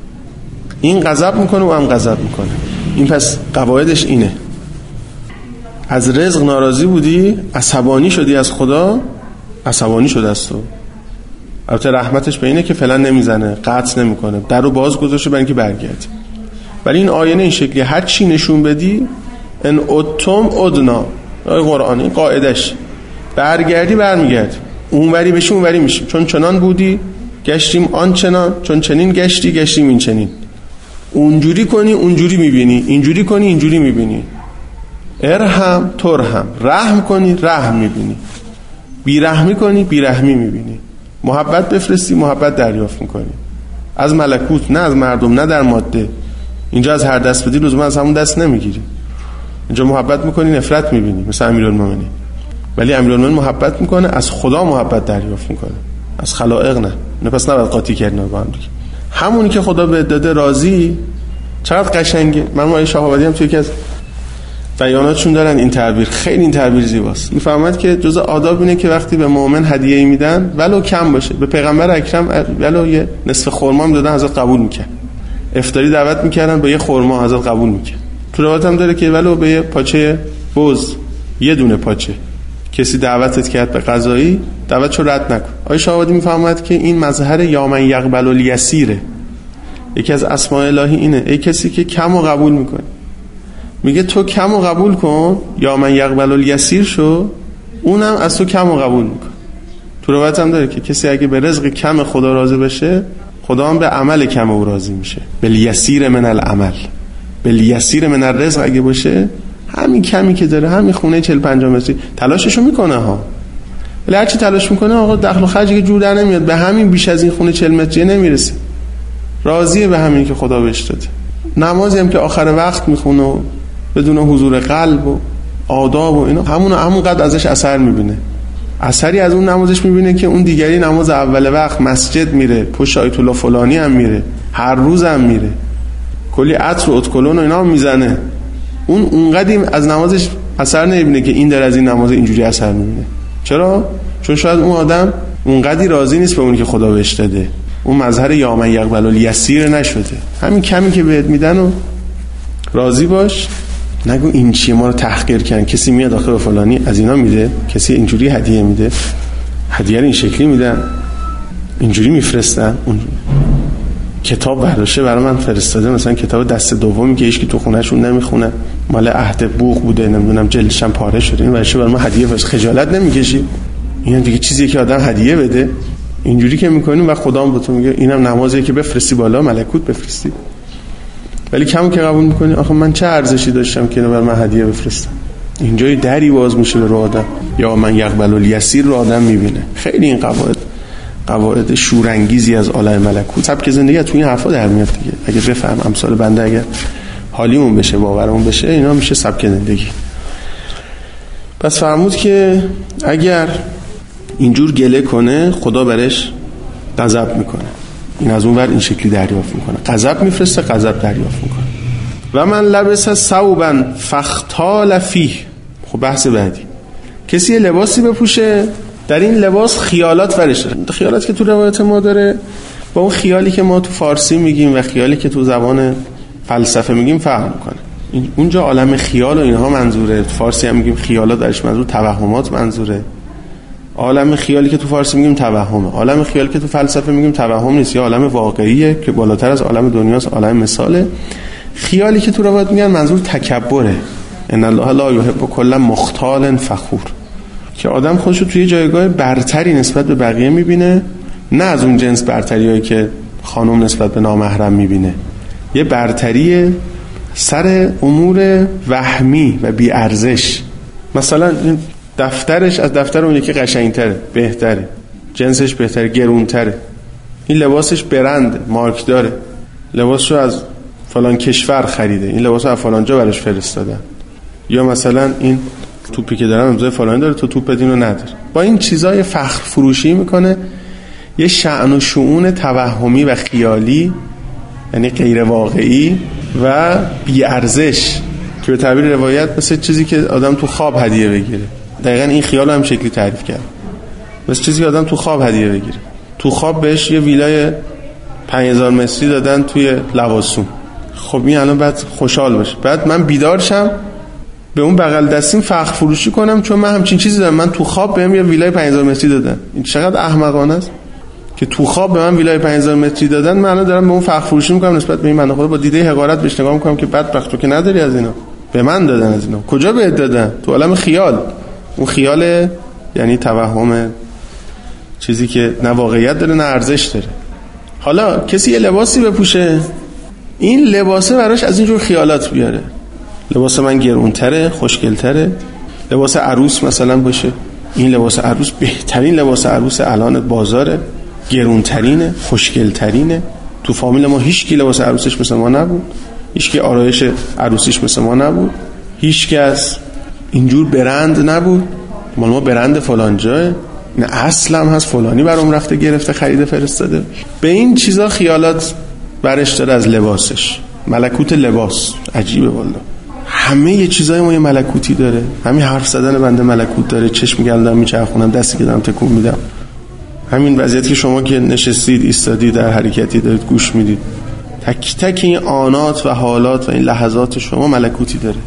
این غضب میکنه و هم غضب میکنه. این پس قواعدش اینه. از رزق ناراضی بودی، عصبانی شدی از خدا، عصبانی شده از تو. البته رحمتش به اینه که فعلا نمیزنه، قطع نمیکنه، در رو باز گذاشته برای اینکه برگردی. ولی این آیه این شکلی هر چی نشون بدی، ان ادتم ادنا، قرآن این قاعدش، برگردی برمیگردی، اونوری بشی اونوری میشیم، چون چنان بودی گشتیم آن چنان، چون چنین گشتی گشتیم این چنین. اونجوری کنی اونجوری میبینی، اینجوری کنی اینجوری میبینی. ارحم ترحم، رحم کنی رحم میبینی، بیرحمی کنی بیرحمی میبینی. محبت بفرستی محبت دریافت میکنی، از ملکوت، نه از مردم، نه در ماده. اینجا از هر دست بدی لزوما از همون دست نمیگیری. اینجا محبت میکنی نفرت میبینی، مثل امیرالمومنین. ولی امیرالمومنین محبت میکنه، از خدا محبت دریافت میکنه، از خلائق نه. نه پس نباید قاطی کردن با هم دیگه. همونی که خدا به داده راضی. چقدر قشنگه. من آیه شهابادی هم توی یکی از بیاناتشون دارن این تعبیر، خیلی این تعبیر زیباست. میفهمد که جزء آداب اینه که وقتی به مؤمن هدیه‌ای میدن ولو کم باشه، به پیغمبر اکرم ولو یه نصف خرما هم دادن حضرت قبول میکنه. افطاری دعوت میکردن با یه خرما حضرت قبول میکنه. تو روایت هم داره که ولو به یه پاچه بز، یه دونه پاچه، کسی دعوتت کرد به غذایی، دعوتشو رد نکن. آیه شهابادی میفهمد که این مظهر یا من یقبل الیسیره. یکی از اسماء الهی اینه، ای کسی که کمو قبول میکنه. میگه تو کمو قبول کن، یا من یقبل الیسیر شو، اونم از تو کمو قبول میکن. تو روایت هم داره که کسی اگه به رزق کم خدا راضی بشه، خدا هم به عمل کم او راضی میشه. بالیسیر من العمل، بالیسیر من الرزق اگه باشه، همین کمی که داره، همین خونه چهل پنجاه متری تلاششو میکنه ها. ولی هرچی تلاش میکنه آقا دخل و خرجی که جور در نمیاد، به همین بیش از این خونه چهل متری نمیرسه. راضیه به همین که خدا بهش داده. نمازی هم که آخر وقت میخونه و بدون حضور قلب و آداب و اینا، همون همونقدر ازش اثر میبینه. اثری از اون نمازش میبینه که اون دیگری نماز اول وقت مسجد میره، پشت آیت الله فلانی هم میره، هر روزم میره، کلی عطر و ادکلون و اینا هم میزنه، اون اونقدی از نمازش اثر نمیبینه که این در از این نماز اینجوری اثر میبینه. چرا؟ چون شاید اون آدم اونقدی راضی نیست به اونی که خدا بهش داده، اون مظهر یا من یقبل الیسیر نشده. همین کمی که بهت میدن و راضی باش، نگو این چیه ما رو تحقیر کردن. کسی میاد آخه به فلانی از اینا میده، کسی اینجوری هدیه میده، هدیه رو این شکلی میدن، اینجوری میفرستن، اونجوری کتاب برداشته برای من فرستاده، مثلا کتاب دست دومی که هیچکی تو خونهشون نمیخونه، مال عهد بوق بوده، نمیدونم جلدش هم پاره شده، این ورشه برای من هدیه فرست. خجالت نمیکشی؟ این دیگه چیزیه که آدم هدیه بده. اینجوری که میکنیم و خدا هم به تو میگه اینم نمازیه که بفرستی بالا، ملکوت بفرستی. ولی کمو که قبول میکنی آخه من چه ارزشی داشتم که اینو برای من هدیه بفرستم. اینجای دری باز میشه به رو آدم، یا من یقبل الیسیر رو آدم میبینه. خیلی این قواعد قواعد شورانگیزی از عالم ملکوت، سبک زندگی تو این حرفا در میاد دیگه. اگه بفهم امثال بنده، اگه حالیمون بشه، باورمون بشه، اینا میشه سبک زندگی. پس فرمود که اگر اینجور گله کنه خدا برش غضب میکنه. این از اون ور این شکلی دریافت میکنه، غضب میفرسته، غضب دریافت میکنه. و من لبس ثوبا فاختال فیه. خب بحث بعدی، کسی یه لباسی بپوشه، در این لباس خیالات ورش داره. خیالات که تو روایت ما داره با اون خیالی که ما تو فارسی میگیم و خیالی که تو زبان فلسفه میگیم فرق میکنه. اونجا عالم خیال و اینها منظوره، تو فارسی هم میگیم خیالات، درش منظور توهمات منظوره. عالم خیالی که تو فارسی میگیم توهمه، عالم خیالی که تو فلسفه میگیم توهم نیست، یا عالم واقعیه که بالاتر از عالم دنیاست، عالم مثاله. خیالی که تو روایت میگن منظور تکبره، ان الله لا یحب کل مختال فخور، که آدم خودشو توی جایگاه برتری نسبت به بقیه میبینه، نه از اون جنس برتریایی که خانم نسبت به نامحرم میبینه، یه برتری سر امور وهمی و بی ارزش. مثلا این دفترش از دفتر اون یکی قشنگتره، بهتره، جنسش بهتره، گرونتره، این لباسش برند مارک داره، لباسشو از فلان کشور خریده، این لباسو از فلان جا براش فرستادن، یا مثلا این توپی که دارم امضای فلانی داره تو توپ دینو نداره. با این چیزای فخر فروشی میکنه، یه شأن و شؤون توهمی و خیالی، یعنی غیر واقعی و بی ارزش، که به تعبیر روایت مثل چیزی که آدم تو خواب هدیه بگیره. دقیقاً این خیال هم شکلی تعریف کرد، مثل چیزی که آدم تو خواب هدیه بگیره. تو خواب بهش یه ویلای پنج هزار متری دادن توی لواسون، خب این الان بعد خوشحال باشه، بعد من بیدار شم به اون بغل دستیم فخر فروشی کنم چون من همچین چیزی دارم، من تو خواب بهم یه ویلای پنج هزار متری دادن. این چقدر احمقانه است که تو خواب به من ویلای پنج هزار متری دادن، من الان دارم به اون فخر فروشی میکنم نسبت به این بنده خدا، با دیده حقارت بهش نگاه میکنم که بدبخت تو که نداری از اینا، به من دادن از اینا. کجا بهت دادن؟ تو عالم خیال. اون خیال یعنی توهم، چیزی که نه واقعیت داره نه ارزش داره. حالا کسی یه لباسی بپوشه، این لباسه براش از اینجور خیالات بیاره، لباس من گرونتره، خوشگلتره، لباس عروس مثلا باشه، این لباس عروس بهترین لباس عروس الان بازاره، گرونترینه، خوشگلترینه، تو فامیل ما هیچ کی لباس عروسش مثل ما نبود، هیچ کی آرایش عروسیش مثل ما نبود، هیچ کس اینجور برند نبود، مال ما برند فلان جاه، نه اصلا هست فلانی برام رفته گرفته خریده فرستاده. به این چیزا خیالات برش داره از لباسش. ملکوت لباس عجیبه والله، همه یه چیزای ما یه ملکوتی داره. همین حرف زدن بنده ملکوت داره، چشم گردم میچرخونم، دستی که دارم تکون میدم، همین وضعیتی که شما که نشستید ایستادید در حرکتی دارید گوش میدید، تک تک این آنات و حالات و این لحظات شما ملکوتی داره.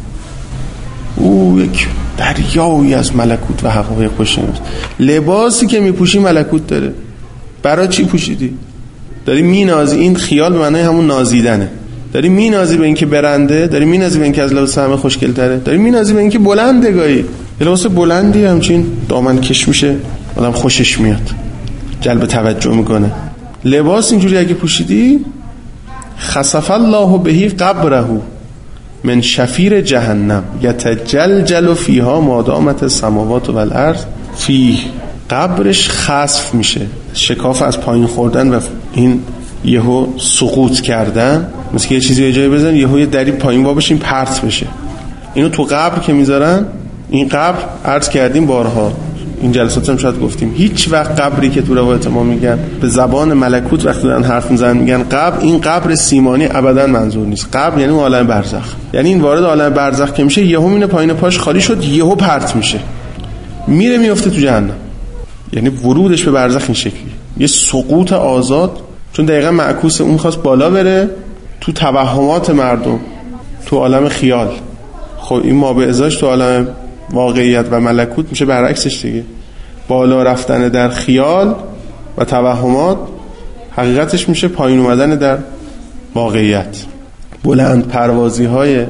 او یک دریایی از ملکوت و حقایق خوشنوست. لباسی که میپوشی ملکوت داره. برای چی پوشیدی؟ داری مینازی، این خیال به معنای همون نازیدنه، داری مینازی به این که برنده، داری مینازی به این که از لباس همه خوشگل‌تره، داری مینازی به این که بلنده، گاهی لباس بلندی همچین دامن کش میشه آدم خوشش میاد، جلب توجه میکنه. لباس اینجوری اگه پوشیدی، خسف الله بهی قبره من شفیر جهنم یتجلجل فیها مادامت السماوات و الارض، فی قبرش خسف میشه، شکاف از پایین خوردن و این یهو سقوط کردن، مثل که یه چیزی یه جایی بزن یهو یه دری پایین وا بشه پرت بشه. اینو تو قبر که میذارن، این قبر عرض کردیم بارها، این جلسات هم شاید گفتیم، هیچ وقت قبری که تو روایت ما میگن به زبان ملکوت وقتی دارن حرف میزنن میگن قبر، این قبر سیمانی ابدا منظور نیست. قبر یعنی عالم برزخ، یعنی این وارد عالم برزخ که میشه یهو میونه پایین پاش خالی شد، یهو پرت میشه میره میفته تو جهنم. یعنی ورودش به برزخ این شکلی، یه سقوط آزاد، چون دقیقاً معکوس اون خواست بالا بره تو توهمات مردم، تو عالم خیال. خب این ما به ازاش تو عالم واقعیت و ملکوت میشه برعکسش دیگه. بالا رفتن در خیال و توهمات حقیقتش میشه پایین اومدن در واقعیت. بلند پروازی های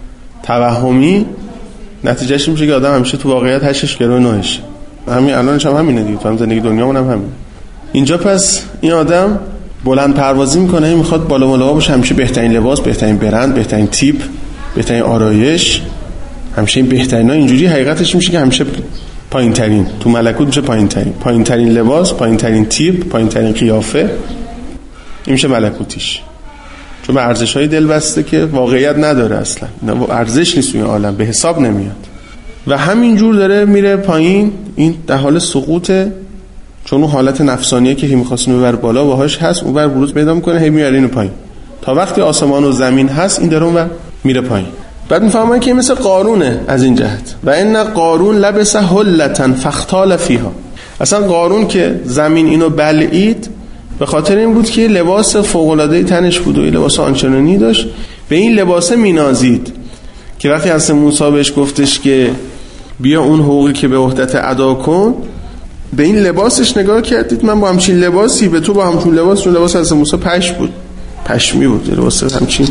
توهمی نتیجهش میشه که آدم همیشه تو واقعیت هشتش گرو نهش. همین الانش هم همینه دیگه، تو هم زندگی دنیامون هم همین. اینجا پس این آدم بلند پروازی میکنه، میخواد بالا بالا باشه، همیشه بهترین لباس، بهترین برند، بهترین تیپ، بهترین آرایش، همیشه این بهترینا. اینجوری حقیقتش میشه که همیشه پایین ترین، تو ملکوت میشه پایین ترین، پایین ترین لباس، پایین ترین تیپ، پایین ترین قیافه، این میشه ملکوتیش. چون به ارزش های دل بسته که واقعیت نداره، اصلا ارزش نیست توی عالم، به حساب نمیاد و همینجور داره میره پایین. این در حال سقوطه، چون اون حالت نفسانیه که هی می‌خواست اینو ببر بالا باهاش هست، اون ور بروز پیدا می‌کنه، هی میاره اینو پایین تا وقتی آسمان و زمین هست این داره اون ور میره پایین. بعد میفهمن که مثل قارونه از این جهت، و ان قارون لبس حلتا فاختال فیها. اصلا قارون که زمین اینو بلعید به خاطر این بود که لباس فوق‌العاده تنش بود و لباس آنچنانی داشت، به این لباس مینازید که وقتی از موسی بهش گفتش که بیا اون حقوقی که به عهدت ادا کن، به این لباسش نگاه کردید، من با همچین لباسی به تو با همچین لباس، چون لباس از موسی پش بود، پشمی بود، لباس همچین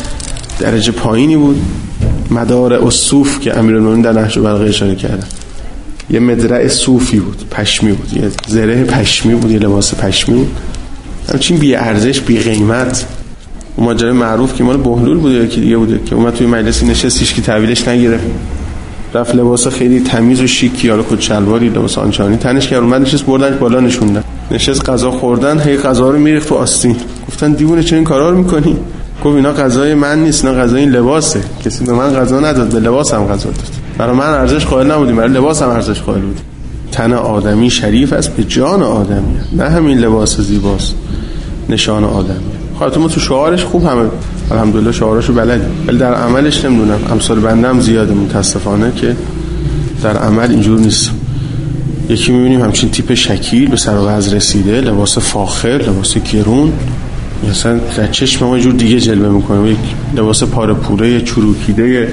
درجه پایینی بود، مدار الصوف که امیرالمومنین در نهج البلاغه اشاره کرده، یه مدرع صوفی بود، پشمی بود، یه زره پشمی بود، یه لباس پشمی بود، همچین بی ارزش بی قیمت. اون ماجرا معروف که مال بهلول بود یا یکی دیگه بود که اومد توی مجلسی نشست، هیچ کی تحویلش نگرفت، رفت لباس خیلی تمیز و شیکی، حالا کت شلواری، لباس آنچانی تنش کرد، اومد نشست، بردنش بالا نشوندن، نشست غذا خوردن، هی غذا رو میریخت تو آستین. گفتن دیوونه چه این کارا رو میکنی؟ گفت اینا غذای من نیست، اینا غذای این لباسه، کسی به من غذا نداد، به لباسم غذا داد. برای من ارزش قائل نبودیم، برای لباسم ارزش قائل بودیم. تن آدمی شریف است به جان آدمی، نه همین لباس زیباست نشان آدمی. خاطر ما تو شعارش خوب همه الحمدلله شعاراشو بلدیم، ولی در عملش نمیدونم، امثال بنده هم زیاده متاسفانه که در عمل اینجور نیست. یکی میبینیم همچین تیپ شکیل به سر و وضع رسیده، لباس فاخر، لباس گرون، مثلا در چشم ما اینجور دیگه جلوه میکنه، یک لباس پاره پوره چروکیده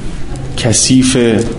کثیف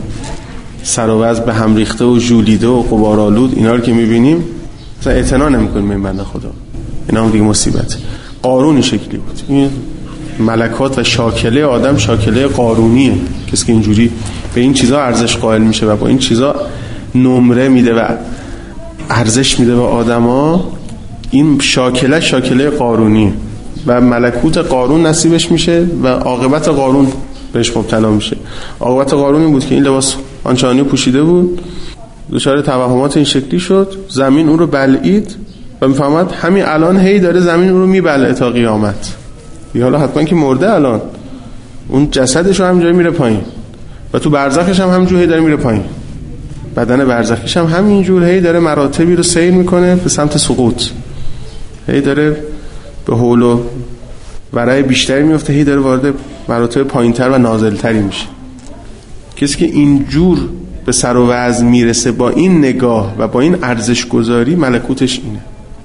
سر و وضع به هم ریخته و ژولیده و غبارآلود، اینا رو که میبینیم مثلا اعتنا نمیکنیم به این بنده خدا. اینا هم دیگه مصیبت. قارون شکلی بود. این ملکات و شاکله آدم شاکله قارونیه، کسی که اینجوری به این چیزا ارزش قائل میشه و با این چیزا نمره میده و ارزش میده به آدما، این شاکله شاکله قارونیه و ملکوت قارون نصیبش میشه و عاقبت قارون بهش مبتلا میشه. عاقبت قارون این بود که این لباس آنچنانی پوشیده بود، دچار توهمات این شکلی شد، زمین اون رو بلعید و میفهمد همین الان هی داره زمین اون رو میبلعه تا قیامت. یا حالا حتما که مرده، الان اون جسدش رو همینجوری میره پایین و تو برزخش هم همینجوری هی داره میره پایین، بدن برزخش هم همینجور هی داره مراتبی رو سیر میکنه به سمت سقوط، هی داره به حول و ورای بیشتری میفته، هی داره وارد مراتب پایینتر و نازلتری میشه. کسی که اینجور به سر و وضع میرسه با این نگاه و با این ارزش گذاری، ملکوتش اینه.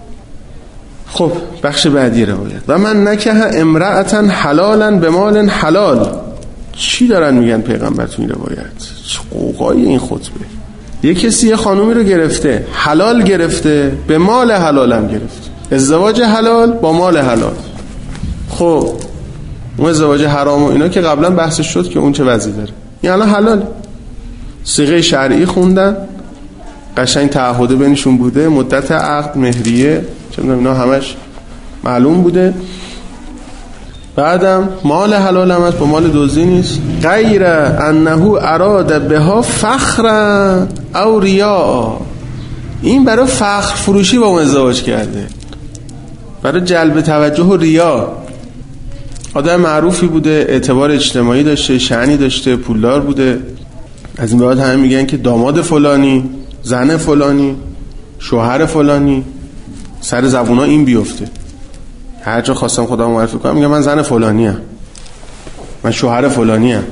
خب بخش بعدی روایت، و من نکه امرأتا حلالا به مال حلال. چی دارن میگن پیغمبر تو این روایت؟ چه قوقایی این خطبه. یه کسی یه خانومی رو گرفته، حلال گرفته، به مال حلالم گرفته، ازدواج حلال با مال حلال. خب اون ازدواج حرام و اینا که قبلا بحثش شد که اون چه وضعی داره، این الان حلال. صیغه شرعی خوندن، قشنگ تعهد بینشون بوده، مدت عقد، مهریه، چه می‌دونم اینا همش معلوم بوده. بعدم مال حلال هم هست، با مال دزدی نیست. غیر انه اراد بها فخرا او ریا، این برای فخر فروشی با اون ازدواج کرده، برای جلب توجه و ریا. آدم معروفی بوده، اعتبار اجتماعی داشته، شأنی داشته، پولدار بوده، از این بعد همه میگن که داماد فلانی زن فلانی، شوهر فلانی، سر زبونا این بیفته. هر جا خواستم خودم معرفی کنم میگم من زن فلانی ام، من شوهر فلانی ام،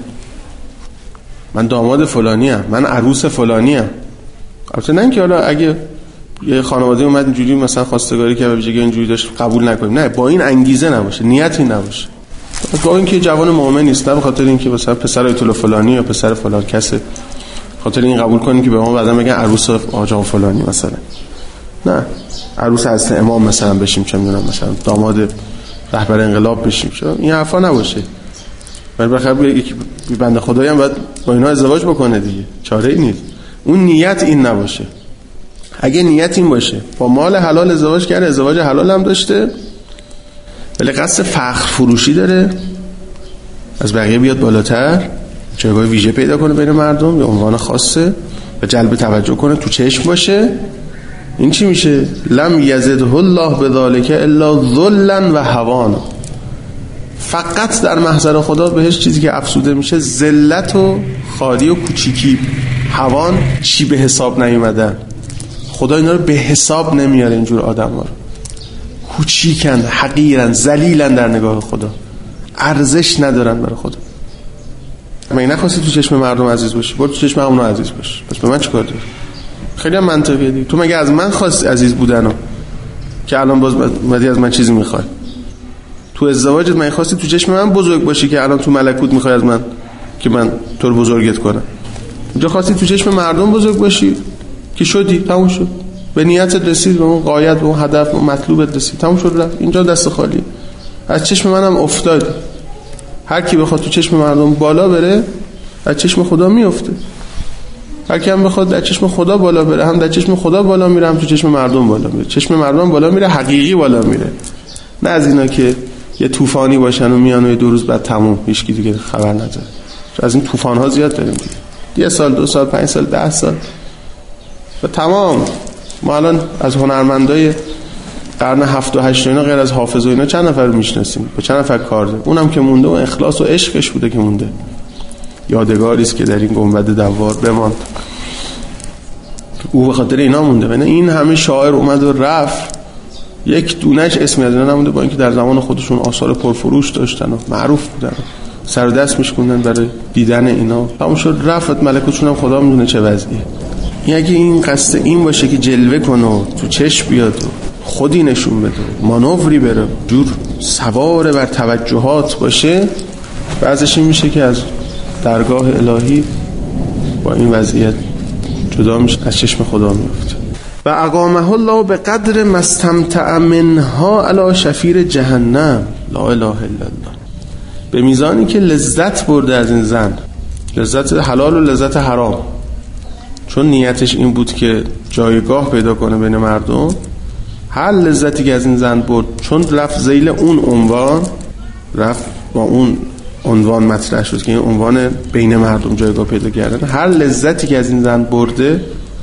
من داماد فلانی ام، من عروس فلانی ام. البته نه اینکه حالا اگه یه خانواده اومد اینجوری مثلا خواستگاری که ویژگی اینجوری داشت قبول نکنیم، نه، با این انگیزه نباشه، نیتی نباشه. با اینکه جوان مؤمن نیست، نه به خاطر اینکه مثلا پسر آیت الله فلانی یا پسر فلان کسه، خاطر این قبول کنیم که به ما بعدا بگن عروس آقا فلانی مثلا. نه، عروس حضرت امام مثلا بشیم، چه میدونم مثلا داماد رهبر انقلاب بشیم، چه این حرفا نباشه. ولی بخاطر یک بنده خدایی هم باید با اینا ازدواج بکنه دیگه، چاره ای نیست. اون نیت این نباشه. اگه نیت این باشه با مال حلال ازدواج کرده، ازدواج حلال هم داشته، ولی قصد فخر فروشی داره، از بقیه بیاد بالاتر، جایگاه ویژه پیدا کنه بین مردم، یا عنوان خاصه و جلب توجه کنه، تو چشم باشه، این چی میشه؟ لم یزده الله بذالک الا ذلا و هوان. فقط در محضر خدا بهش چیزی که افسوده میشه ذلت و خالی و کوچیکی، هوان، چی به حساب نیومدن. خدا اینا رو به حساب نمیاره، اینجور آدم ها رو کوچیکن، حقیرن، ذلیلن در نگاه خدا، ارزش ندارن برای خدا. مگه نخواستی تو چشم مردم عزیز باشی؟ برو تو چشم همونو عزیز باش. پس به من چیکار داری؟ خیلی هم منطقیه دیگه. تو مگه از من خواستی عزیز بودنو که الان باز مدی از من چیزی میخوای؟ تو ازدواجت من خواستی تو چشم من بزرگ باشی که الان تو ملکوت میخوای از من که من تو رو بزرگت کنم. اینجا خواستی تو چشم مردم بزرگ باشی که شدی، تموم شد. به نیتت رسید، به اون غایت، به اون هدف، به اون مطلوبت رسید، تموم شد رفت. اینجا دست خالی. از چشم منم افتاد. هر کی بخواد تو چشم مردم بالا بره، از چشم خدا میفته. هر کی هم بخواد در چشم خدا بالا بره، هم در چشم خدا بالا میره، هم تو چشم مردم بالا میره. چشم مردم بالا میره، حقیقی بالا میره. نه از اینا که یه طوفانی باشن و میان و دو روز بعد تموم، هیچ کی دیگه خبر نداره. از این طوفان ها زیاد داریم دیگه. یه سال، دو سال، پنج سال، ده سال و تمام. ما الان از هنرمندای قرن هفت و هشت اینا غیر از حافظ و اینا چند نفر رو میشناسیم؟ با چند نفر کار داره؟ اونم که مونده و اخلاص و عشقش بوده که مونده. یادگاری است که در این گنبد دوار بماند. او به خاطر اینا مونده. و این همه شاعر اومد و رفت، یک دونهش اسمی از اینا نمونده، با اینکه در زمان خودشون آثار پرفروش داشتن و معروف بودن، سر و دست میشکوندن برای دیدن اینا. تمام شد رفت، ملکوتشون هم خدا میدونه چه وضعیه. اگه این قصد این باشه که جلوه کنه و تو چشم بیاد و خودی نشون بده، مانوری بره، جور سوار بر توجهات باشه، بعضش این میشه که از درگاه الهی با این وضعیت جدا میشه، از چشم خدا میفته. و اقامه الله به قدر مستمتع منها علی شفیر جهنم، لا اله الا الله. به میزانی که لذت برده از این زن، لذت حلال و لذت حرام، چون نیتش این بود که جایگاه پیدا کنه بین مردم، هر لذتی که از این زن برد، چون رفت ذیل اون عنوان، رفت با اون عنوان مطرح شد که این عنوان بین مردم جایگاه پیدا کردن، هر لذتی که از این زن برده،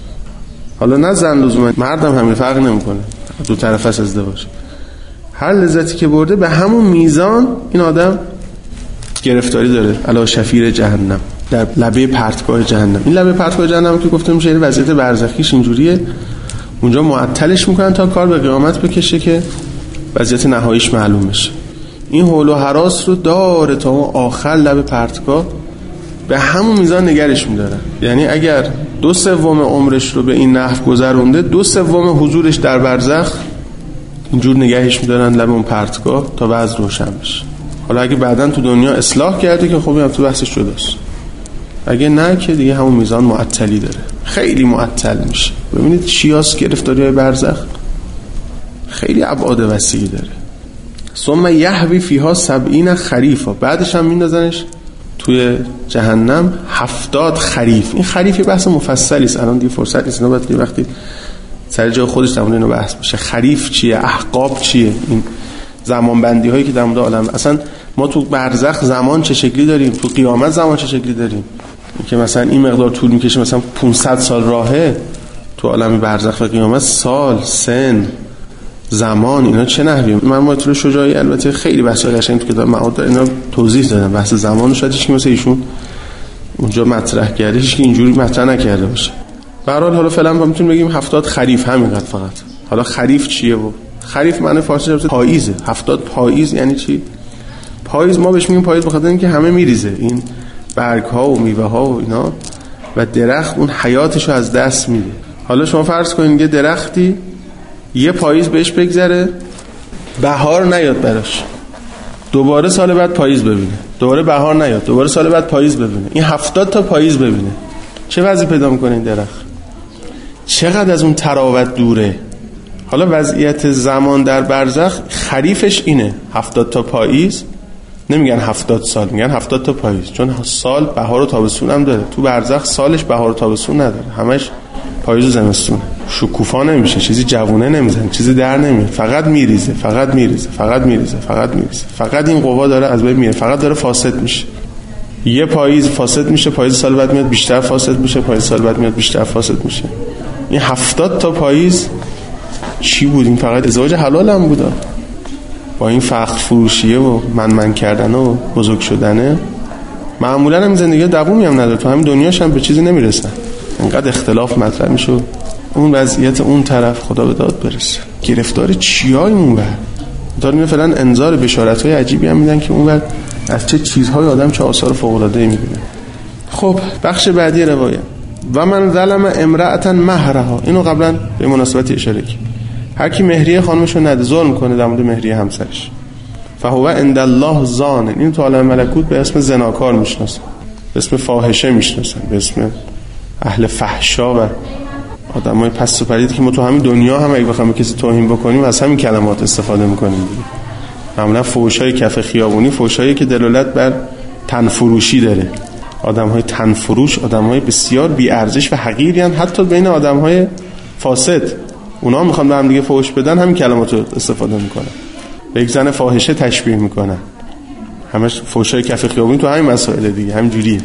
حالا نه زن لزوما، مردم همین فرق نمیکنه، دو طرف از ازدواج، هر لذتی که برده به همون میزان این آدم گرفتاری داره علی شفیر جهنم، در لبه پرتگاه جهنم. این لبه پرتگاه جهنم که گفتم میشه وضعیت برزخیش اینجوریه، اونجا معطلش میکنن تا کار به قیامت بکشه که وضعیت نهاییش معلوم بشه. این حول و هراس رو داره تا اون آخر لبه پرتگاه، به همون میزان نگرش میدارن. یعنی اگر دو سوم عمرش رو به این نحو گذرونده، دو سوم حضورش در برزخ اینجور نگهش میدارن لبه اون پرتگاه تا وضع روشن بشه. حالا اگه بعدن تو دنیا اصلاح کرده که خوبی هم تو بحثش جداست، اگه نه که دیگه همون میزان معطلی داره، خیلی معطل میشه. ببینید چیاس گرفتاری های برزخ خیلی ابعاد وسیعی داره. ثم یحوی فیها سبعین خریفا، بعدش هم میندازنش توی جهنم هفتاد خریف. این خریف یه بحث مفصلی است، الان دیگه فرصت نیست، نوبت دیگه وقتی سر جای خودش در مورد اینو بحث بشه. خریف چیه؟ احقاب چیه؟ این زمان بندی هایی که در مورد عالم، اصلا ما تو برزخ زمان چه شکلی داریم، تو قیامت زمان چه شکلی داریم، که مثلا این مقدار طول میکشه، مثلا پانصد سال راهه تو عالم برزخ و قیامت، سال، سن، زمان، اینا چه نحویه. من مطلب شجاعی البته خیلی بحث قشنگ تو کتاب معاد اینا توضیح دادم، بحث زمان شاید هیچ کی مثل ایشون اونجا مطرح کرده، هیچ کی اینجوری مطرح نکرده باشه. به هر حال حالا فعلا ما میتونیم بگیم هفتاد خریف همینقدر فقط. حالا خریف چیه؟ و خریف معنی فارسیش پاییزه. هفتاد پاییز یعنی چی؟ پاییز ما بهش میگیم پاییز بخاطر اینکه همه میریزه، این برگ ها و میوه ها و اینا، و درخت اون حیاتشو از دست میده. حالا شما فرض کنید یه درختی یه پاییز بهش بگذره، بهار نیاد براش، دوباره سال بعد پاییز ببینه، دوباره بهار نیاد، دوباره سال بعد پاییز ببینه، این هفتاد تا پاییز ببینه، چه وضعی پیدا میکنه این درخت؟ چقدر از اون تراوت دوره. حالا وضعیت زمان در برزخ خریفش اینه، هفتاد تا پاییز، نمیگن هفتاد سال، میگن هفتاد تا پاییز، چون سال بهار و تابستون هم داره. تو برزخ سالش بهار و تابستون نداره، همش پاییز و زمستونه. شکوفا نمیشه، چیزی جوونه نمیزنه، چیزی در نمیاد، فقط میریزه، فقط میریزه، فقط میریزه، فقط میریزه، فقط این قوا داره از بین میره، فقط داره فاسد میشه. یه پاییز فاسد میشه، پاییز سال بعد میاد بیشتر فاسد میشه، پاییز سال بعد میاد بیشتر فاسد میشه. این هفتاد تا پاییز چی بود؟ این فقط ازدواج حلال هم بوده، با این فخر فروشیه و من من کردن و بزرگ شدنه. معمولا هم زندگی دوامی هم نداره، تو همین دنیاش هم به چیزی نمیرسن، انقدر اختلاف مطرح میشه. اون وضعیت اون طرف خدا به داد برسه. گرفتار چیای اون بر داریم فعلا انذار بشارت‌های عجیبی هم میدن که اون بر از چه چیزهای آدم چه آثار فوق‌العاده‌ای میبینه. خب بخش بعدی روایت، و من ظلم امرأة مهرها، اینو قبلا به مناسبت اشاره کردم، هر کی مهریه خانمشو نده، ظلم کنه در مورد مهریه همسرش، فهو عند الله زان، این تو عالم ملکوت به اسم زناکار میشناسن، به اسم فاحشه میشناسن، به اسم اهل فحشا و آدمای پست و پلیدی که ما تو همین دنیا هم اگه بخوایم کسی توهین بکنیم از همین کلمات استفاده میکنیم دیگه. معمولا فحشای کف خیابونی فحشایی که دلالت بر تنفروشی داره. آدم‌های تنفروش آدم‌های بسیار بی ارزش و حقیری هستند، حتی بین آدم‌های فاسد. اونا میخوان به هم دیگه فحش بدن، همین کلمات رو استفاده میکنن، به یک زن فاحشه تشبیه میکنن. همش فحشای کف خیابونی تو همین مسائل دیگه، همین جوریه.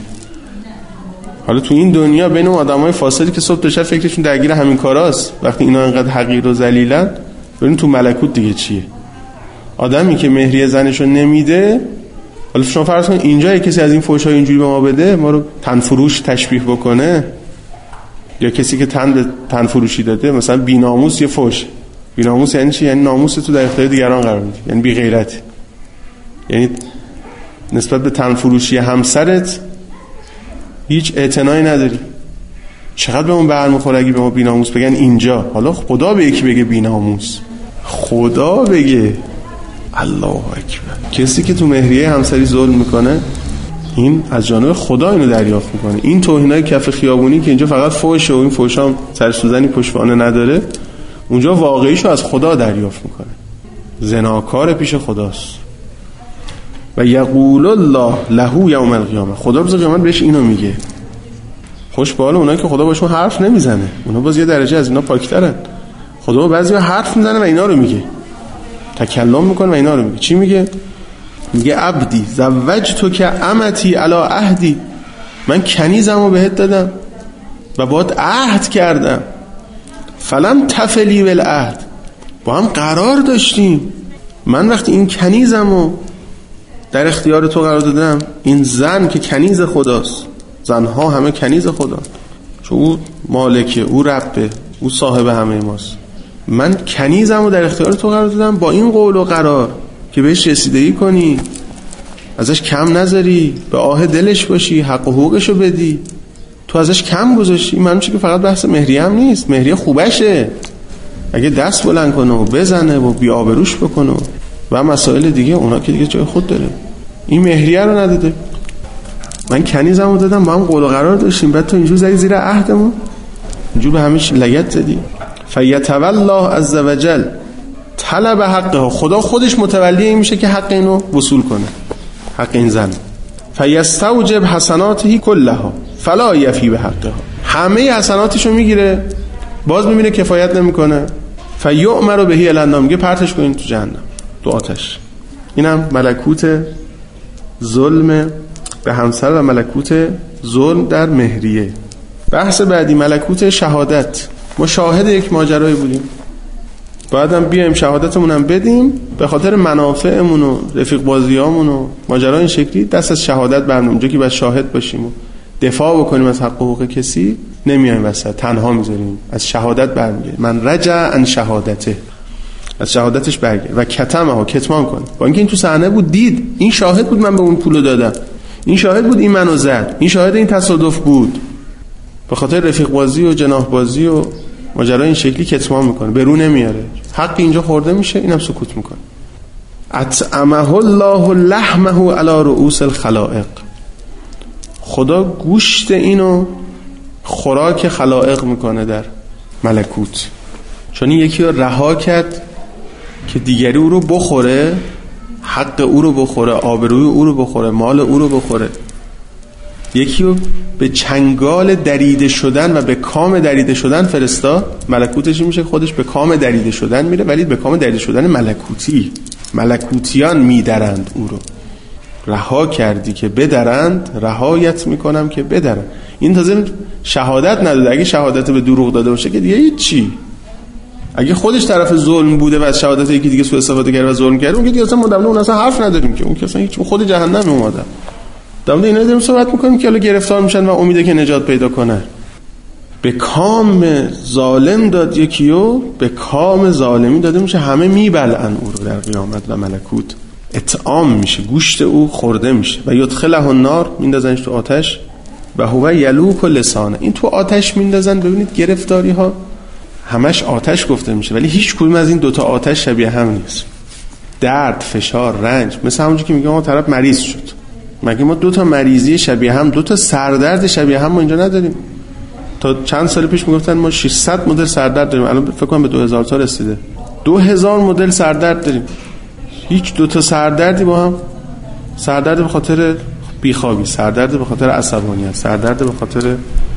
حالا تو این دنیا بین اون آدمای فاسدی که صبح تا شب فکرشون درگیر همین کاراست، وقتی اینا انقدر حقیر و ذلیلن، ببین تو ملکوت دیگه چیه. آدمی که مهریه زنشو نمیده، حالا شما فرض کن اینجا کسی از این فحشای اینجوری به ما بده، ما رو تنفروش تشبیه بکنه، یا کسی که تن تن فروشی داده، مثلا بی‌ناموس، یه فحش. بی‌ناموس یعنی چی؟ یعنی ناموس تو در اختیار دیگران قرار میدی، یعنی بی غیرتی، یعنی نسبت به تن فروشی همسرت هیچ اعتنایی نداری. چقدر به اون برمیخوره اگه به ما بی‌ناموس بگن اینجا. حالا خدا به یکی بگه بی‌ناموس، خدا بگه الله اکبر. کسی که تو مهریه همسری ظلم میکنه، این از جانب خدا اینو دریافت میکنه. این توهینای کف خیابونی که اینجا فقط فحشه و این فحشام سر سوزنی پشتوانه نداره، اونجا واقعیشو از خدا دریافت میکنه. زناکار پیش خداست. و یقول الله له یوم القیامه، خدا روز قیامت بهش اینو میگه. خوش به حال اونایی که خدا باشون حرف نمیزنه، اونا باز یه درجه از اینا پاکترن. خدا بعضیا حرف میزنه و اینا رو میگه، تکلم میکنه و اینا رو میگه. چی میگه؟ میگه عبدی زوجتو که امتی علی عهدی، من کنیزمو بهت دادم و باید عهد کردم، فلم تفلی بالعهد، با هم قرار داشتیم. من وقتی این کنیزمو در اختیار تو قرار دادم، این زن که کنیز خداست، زنها همه کنیز خدا، چون او مالکه، او ربه، او صاحب همه ماست، من کنیزمو در اختیار تو قرار دادم با این قول و قرار که بهش رسیدگی کنی، ازش کم نذاری، به آه دلش باشی، حق و حقوقشو بدی. تو ازش کم گذاشتی. من میشه که فقط بحث مهریه هم نیست، مهریه خوبشه، اگه دست بلند کنه و بزنه و بی آبروش بکنه و مسائل دیگه، اونا که دیگه جای خود داره. این مهریه رو نداده، من کنیزمو دادم، با هم قول و قرار داشتیم، بعد تو اینجور زدی زیر عهدمون، اینجور به همه لگد زدی. فیتولی الله عز وجل طلب حقه، خدا خودش متولی این میشه که حق اینو وصول کنه، حق این زن. فیستوجب حسناته کلها فلا یفی به حقها، همه حسناتشو میگیره، باز میبینه کفایت نمیکنه. فیؤمر به الی النار، میگه پرتش کنین تو جهنم، تو آتش. اینم ملکوت ظلم به همسر و ملکوت ظلم در مهریه. بحث بعدی ملکوت شهادت. ما شاهد یک ماجرایی بودیم، بعدم بیایم شهادتمون هم بدیم، به خاطر منافعمون و رفیق بازیامون و ماجرا این شکلی دست از شهادت برنامون، اونجا که باید شاهد باشیم و دفاع بکنیم از حق و حقوق کسی، نمیایم وسط، تنها میذاریم، از شهادت برمیگردیم. من رجع عن شهادته، از شهادتش برگرد و کتمه ها کتمان کنه. با اینکه این تو صحنه بود، دید این شاهد بود من به اون پولو دادم، این شاهد بود این منو زد، این شاهد این تصادف بود، به خاطر رفیق بازی و جناح بازی و ماجرا این شکلی کتمان میکنه، به رو نمیاره، حق اینجا خورده میشه، اینم سکوت میکنه. اطعمه الله لحمه علی رؤوس الخلائق، خدا گوشت اینو خوراک خلائق میکنه در ملکوت. چون این یکی رو رها کرد که دیگری او رو بخوره، حق او رو بخوره، آبروی او رو بخوره، مال او رو بخوره. یکی رو به چنگال دریده شدن و به کام دریده شدن فرستاد. ملکوتش میشه خودش به کام دریده شدن میره، ولی به کام دریده شدن ملکوتی. ملکوتیان میدرند او رو. رها کردی که بدرند، رهایت میکنم که بدرند. این تازه شهادت نداده. اگه شهادت به دروغ داده باشه که دیگه هیچی. اگه خودش طرف ظلم بوده و از شهادت یکی دیگه سوء استفاده کرده و ظلم کرده، اون که دیگه اصلا ما در مورد اون اصلا حرف نداریم که اون که اصلا هیچ، خود جهنم اومده. در مورد اینا داریم صحبت میکنیم که حالا گرفتار میشن و امیده که نجات پیدا کنن. به کام ظالم داد یکیو، به کام ظالمی داده میشه، همه میبلعن او رو در قیامت و ملکوت. اطعام میشه، گوشت او خورده میشه. و یدخله النار، میندازنش تو آتش. و هو یلوک لسانه، این تو آتش میندازن. ببینید گرفتاری ها همش آتش گفته میشه، ولی هیچ کدوم از این دوتا آتش شبیه هم نیست. درد، فشار، رنج، مثل همونجوری که میگم ما طرف مریض شد، مگه ما دوتا مریضی شبیه هم، دوتا سردرد شبیه هم ما اینجا نداریم؟ تا چند سال پیش میگفتن ما ششصد مدل سردرد داریم، الان فکر کنم به دو هزار تا رسیده. دو هزار مدل سردرد داریم. هیچ دوتا سردردی با هم، سردرد به خاطر بیخوابی، سردرد به خاطر عصبانیت، سردرد به خاطر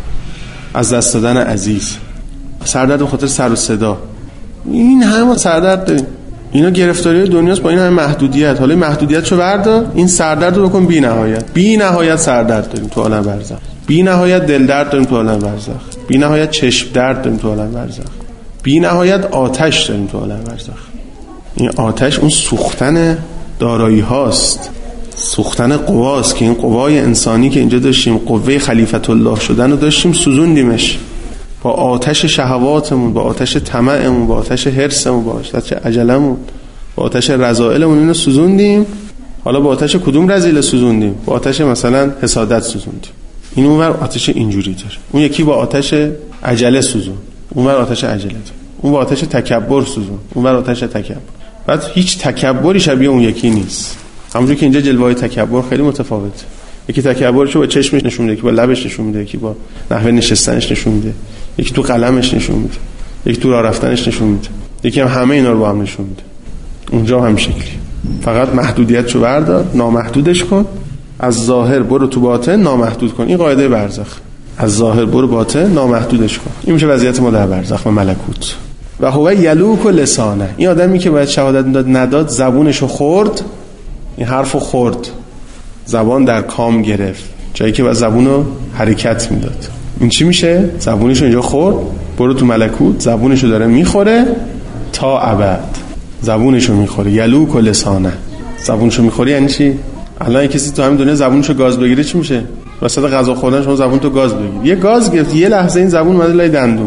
از دست دادن عزیز، سردرد به خاطر سر و صدا، این همه سردرد داریم. اینا گرفتاری دنیاست با این همه محدودیت. حالا این محدودیتشو بردار، این سردرد رو بکن بی نهایت. بی نهایت سردرد داریم تو عالم برزخ، بی نهایت دل درد داریم تو عالم برزخ، بی نهایت چشم درد داریم تو عالم برزخ، بی نهایت آتش داریم تو عالم برزخ. این آتش اون سوختن دارایی هاست، سوختن قواست که این قوای انسانی که اینجا داشتیم، قوه خلیفت الله شدن رو داشتیم، سوزوندیمش با آتش شهواتمون، با آتش طمعمون، با آتش حرصمون، با آتش عجلمون، با آتش رذائلمون، اینو سوزوندیم. حالا با آتش کدوم رذیل سوزوندیم؟ با آتش مثلا حسادت سوزوندیم. این اونور آتش اینجوری داره، اون یکی با آتش عجله سوزون، اونور آتش عجله داره، اون با آتش تکبر سوزون، اونور آتش تکبر. بعد هیچ تکبری شبیه اون یکی نیست. همونجوری که اینجا جلوه‌های تکبر خیلی متفاوته. یکی تکبرشو با چشمش نشون میده، یکی با لبش نشون میده، یکی با نحوه نشستنش نشون میده، یکی تو قلمش نشون میده، یکی تو راه رفتنش نشون میده، یکی هم همه اینا رو با هم نشون میده. اونجا هم شکلی. فقط محدودیتشو بردار، نامحدودش کن. از ظاهر برو تو باطن، نامحدود کن. این قاعده برزخ. از ظاهر برو باطن، نامحدودش کن. این میشه وضعیت ما در برزخ و ملکوت. و هو یلوک لسانه، این آدمی که باید شهادت میداد نداد، زبونشو خورد، این حرفو خورد، زبان در کام گرفت، جایی که باید زبونو حرکت میداد. این چی میشه؟ زبونشو اینجا خورد، برو تو ملکوت، زبونشو داره میخوره تا ابد. زبونشو میخوره، یلوک لسانه. زبونشو میخوری یعنی چی؟ الان کسی تو همین دنیا زبونشو گاز بگیره چی میشه؟ وسط غذا خوردن شما زبون تو گاز بگیر، یه گاز گرفت، یه لحظه این زبون اومد لای دندون.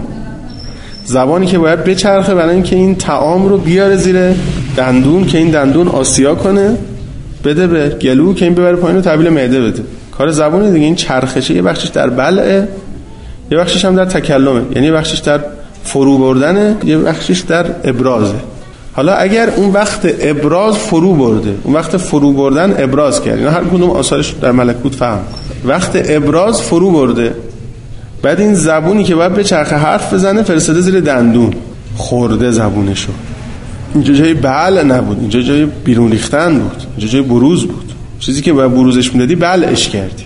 زبانی که باید بچرخه برای اینکه این طعام رو بیاره زیر دندون که این دندون آسیا کنه، بده به گلو که این ببره پایین و تحویل معده بده. کار زبونه دیگه. این چرخشه یه بخشش در بلعه، یه بخشش هم در تکلمه، یعنی یه بخشش در فرو بردنه، یه بخشش در ابرازه. حالا اگر اون وقت ابراز فرو برده، اون وقت فرو بردن ابراز کرد، اینا هر کدوم آثارش در ملکوت فهم. وقت ابراز فرو برده، بعد این زبونی که باید به چرخه حرف بزنه فرستاده زیر دندون، خورده زبونشو. اینجا جای بلع نبود، اینجا جای بیرون ریختن بود، اینجا جای بروز بود. چیزی که باید بروزش میدادی بلعش کردی.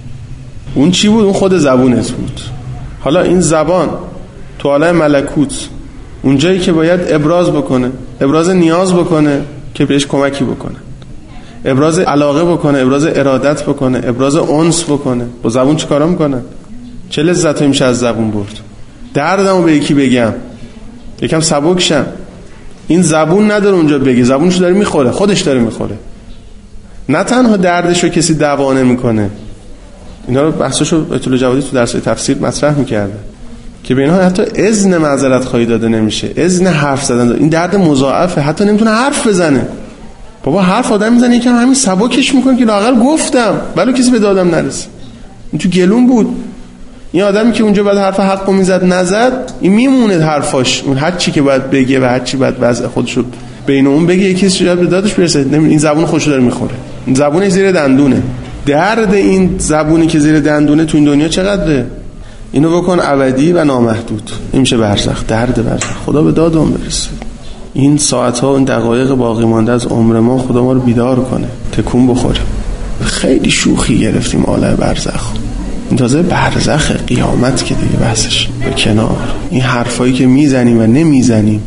اون چی بود؟ اون خود زبونت بود. حالا این زبان تو عالم ملکوت اون جایی که باید ابراز بکنه، ابراز نیاز بکنه که بهش کمکی بکنه، ابراز علاقه بکنه، ابراز ارادت بکنه، ابراز انس بکنه، با زبون چیکارا میکنن؟ چه لذتی میشه از زبون برد؟ دردمو به یکی بگم، یکم سبک شم. این زبون نداره اونجا بگه، زبونشو داره میخوره، خودش داره میخوره. نه تنها دردشو کسی دوا نمیکنه، اینا رو بحثشو بیت الجوادی تو درس تفسیر مطرح می‌کرده که به اینها حتی اذن معذرت خواهی داده نمیشه، اذن حرف زدن. این درد مضاعفه، حتی نمیتونه حرف بزنه. بابا حرف آدم میزنه یکم همین سبکش میکنه که لااقل گفتم ولی کسی به دادم نرسه. این تو گلون بود. این آدمی که اونجا بعد حرف حقو میزد نزد، این میمونه حرفاش، اون هر چی که باید بگه و هر چی باید وضع خودشو بین اون بگه یکی شاید به دادش برسه. این زبون خودشو داره میخوره، این زبون زیر دندونه. درد این زبونی که زیر دندونه تو این دنیا چقدره؟ اینو بکن ابدی و نامحدود. این میشه برزخ، درد برزخ. خدا به دادم برسه. این ساعت ها، این دقایق باقی مانده از عمر ما، خدا ما رو بیدار کنه، تکون بخوره. خیلی شوخی گرفتیم عالم برزخ. این تازه برزخ، قیامت که دیگه بحثش به کنار. این حرفایی که میزنیم و نمیزنیم،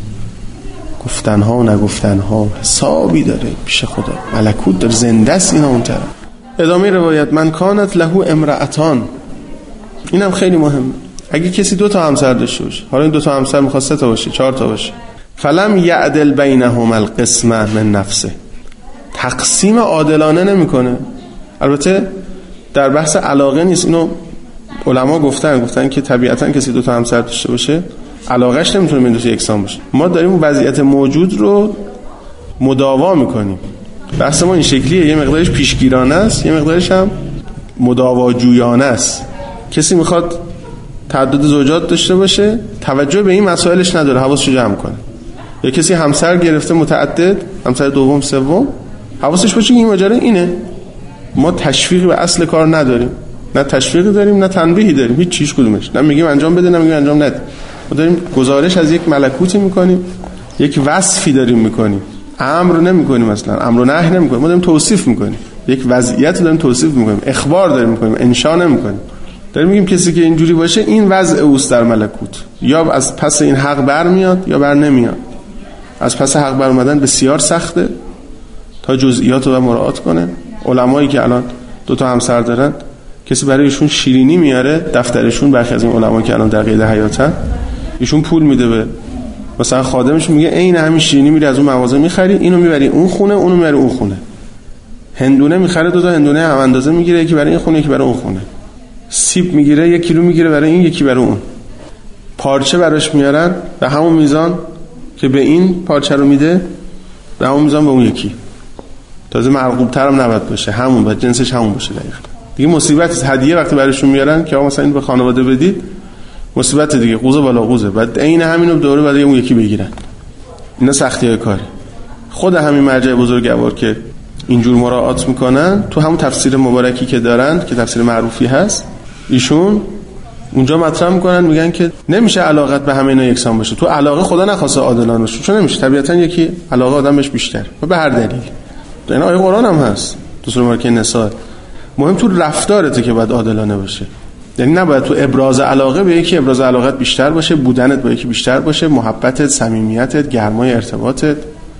گفتنها و نگفتنها، حسابی داره پیش خدا. ملکوت در زنده است اینا اون طرف. ادامه روایت: من کانت له امرأتان. اینم خیلی مهمه. اگه کسی دو تا همسر داشته باشه، حالا این دو تا همسر میخواد سه تا باشه، چهار تا باشه، فلم یعدل بینهما القسمه من نفسه، تقسیم عادلانه نمیکنه. البته در بحث علاقه نیست، اینو علما گفتن گفتن که طبیعتا کسی دو تا همسر داشته باشه علاقهش نمیتونه بین دو تا یکسان باشه. ما داریم وضعیت موجود رو مداوا میکنیم. بحث ما این شکلیه، یه مقدارش پیشگیرانه است، یه مقدارش هم مداواجویانه است. کسی میخواد تعدد زوجات داشته باشه، توجه به این مسائلش نداره، حواسش جمع کنه. یا کسی همسر گرفته متعدد، همسر دوم سوم، حواسش باشه این ماجرا اینه. ما تشویقی به اصل کار نداریم، نه تشویقی داریم نه تنبیهی داریم، هیچ چیز کدومش. نه میگیم انجام بده نه میگیم انجام نده. ما داریم گزارش از یک ملکوتی میکنیم، یک وصفی داریم میکنیم. امر نمیکنیم، اصلا امر و نهی نمیکنیم، ما داریم توصیف میکنیم. یک وضعیت رو داریم توصیف میکنیم، اخبار داریم میکنیم، انشا نمیکنیم. داریم میگیم کسی که اینجوری باشه این وضع اوست در ملکوت، یا از پس این حق برمیاد یا بر نمیاد. از پس حق بر اومدن بسیار سخته تا جزئیات رو مراعات کنه. علمایی که الان دو تا همسر دارن، کسی برایشون شیرینی میاره دفترشون، برخی از این علما که الان در قید حیاتن، ایشون پول میده به مثلا خادمش، میگه عین همین شیرینی میری از اون مغازه میخری، اینو میبری اون خونه، اونو میبری اون خونه. هندونه میخره، دو تا هندونه هم اندازه میگیره، یکی برای این خونه یکی برای اون خونه. سیب میگیره، یک کیلو میگیره برای این یکی برای اون. پارچه براش میارن به همون میزان که به این پارچه رو میده، به همون میزان به اون یکی. تازه مرغوب ترم نباید باشه، همون باید جنسش همون باشه. دقیقاً دیگه مصیبت هدیه وقتی براشون میارن که آقا مثلا این به خانواده بدید، مصیبت دیگه، قوزه بالا قوزه، بعد عین همینو دوره بعد اون یکی بگیرن. اینا سختی‌های کاره. خود همین مرجع بزرگوار که اینجور مراعات میکنن، تو همون تفسیر مبارکی که دارن که تفسیر معروفی هست، ایشون اونجا مطرح میکنن، میگن که نمیشه علاقت به همه اینا یکسان باشه. تو علاقه خدا نخواسته عادلانه باشه، چون نمیشه. طبیعتا یکی علاقه آدم بهش بیشتر و به هر دلیل. این آیه قرآن هم هست تو سوره مبارکه نساء. مهم تو رفتارته که باید عادلانه باشه. یعنی نباید تو ابراز علاقه به یکی ابراز علاقت بیشتر باشه، بودنت با یکی بیشتر باشه، محبتت، صمیمیتت، گرمای ارتباطت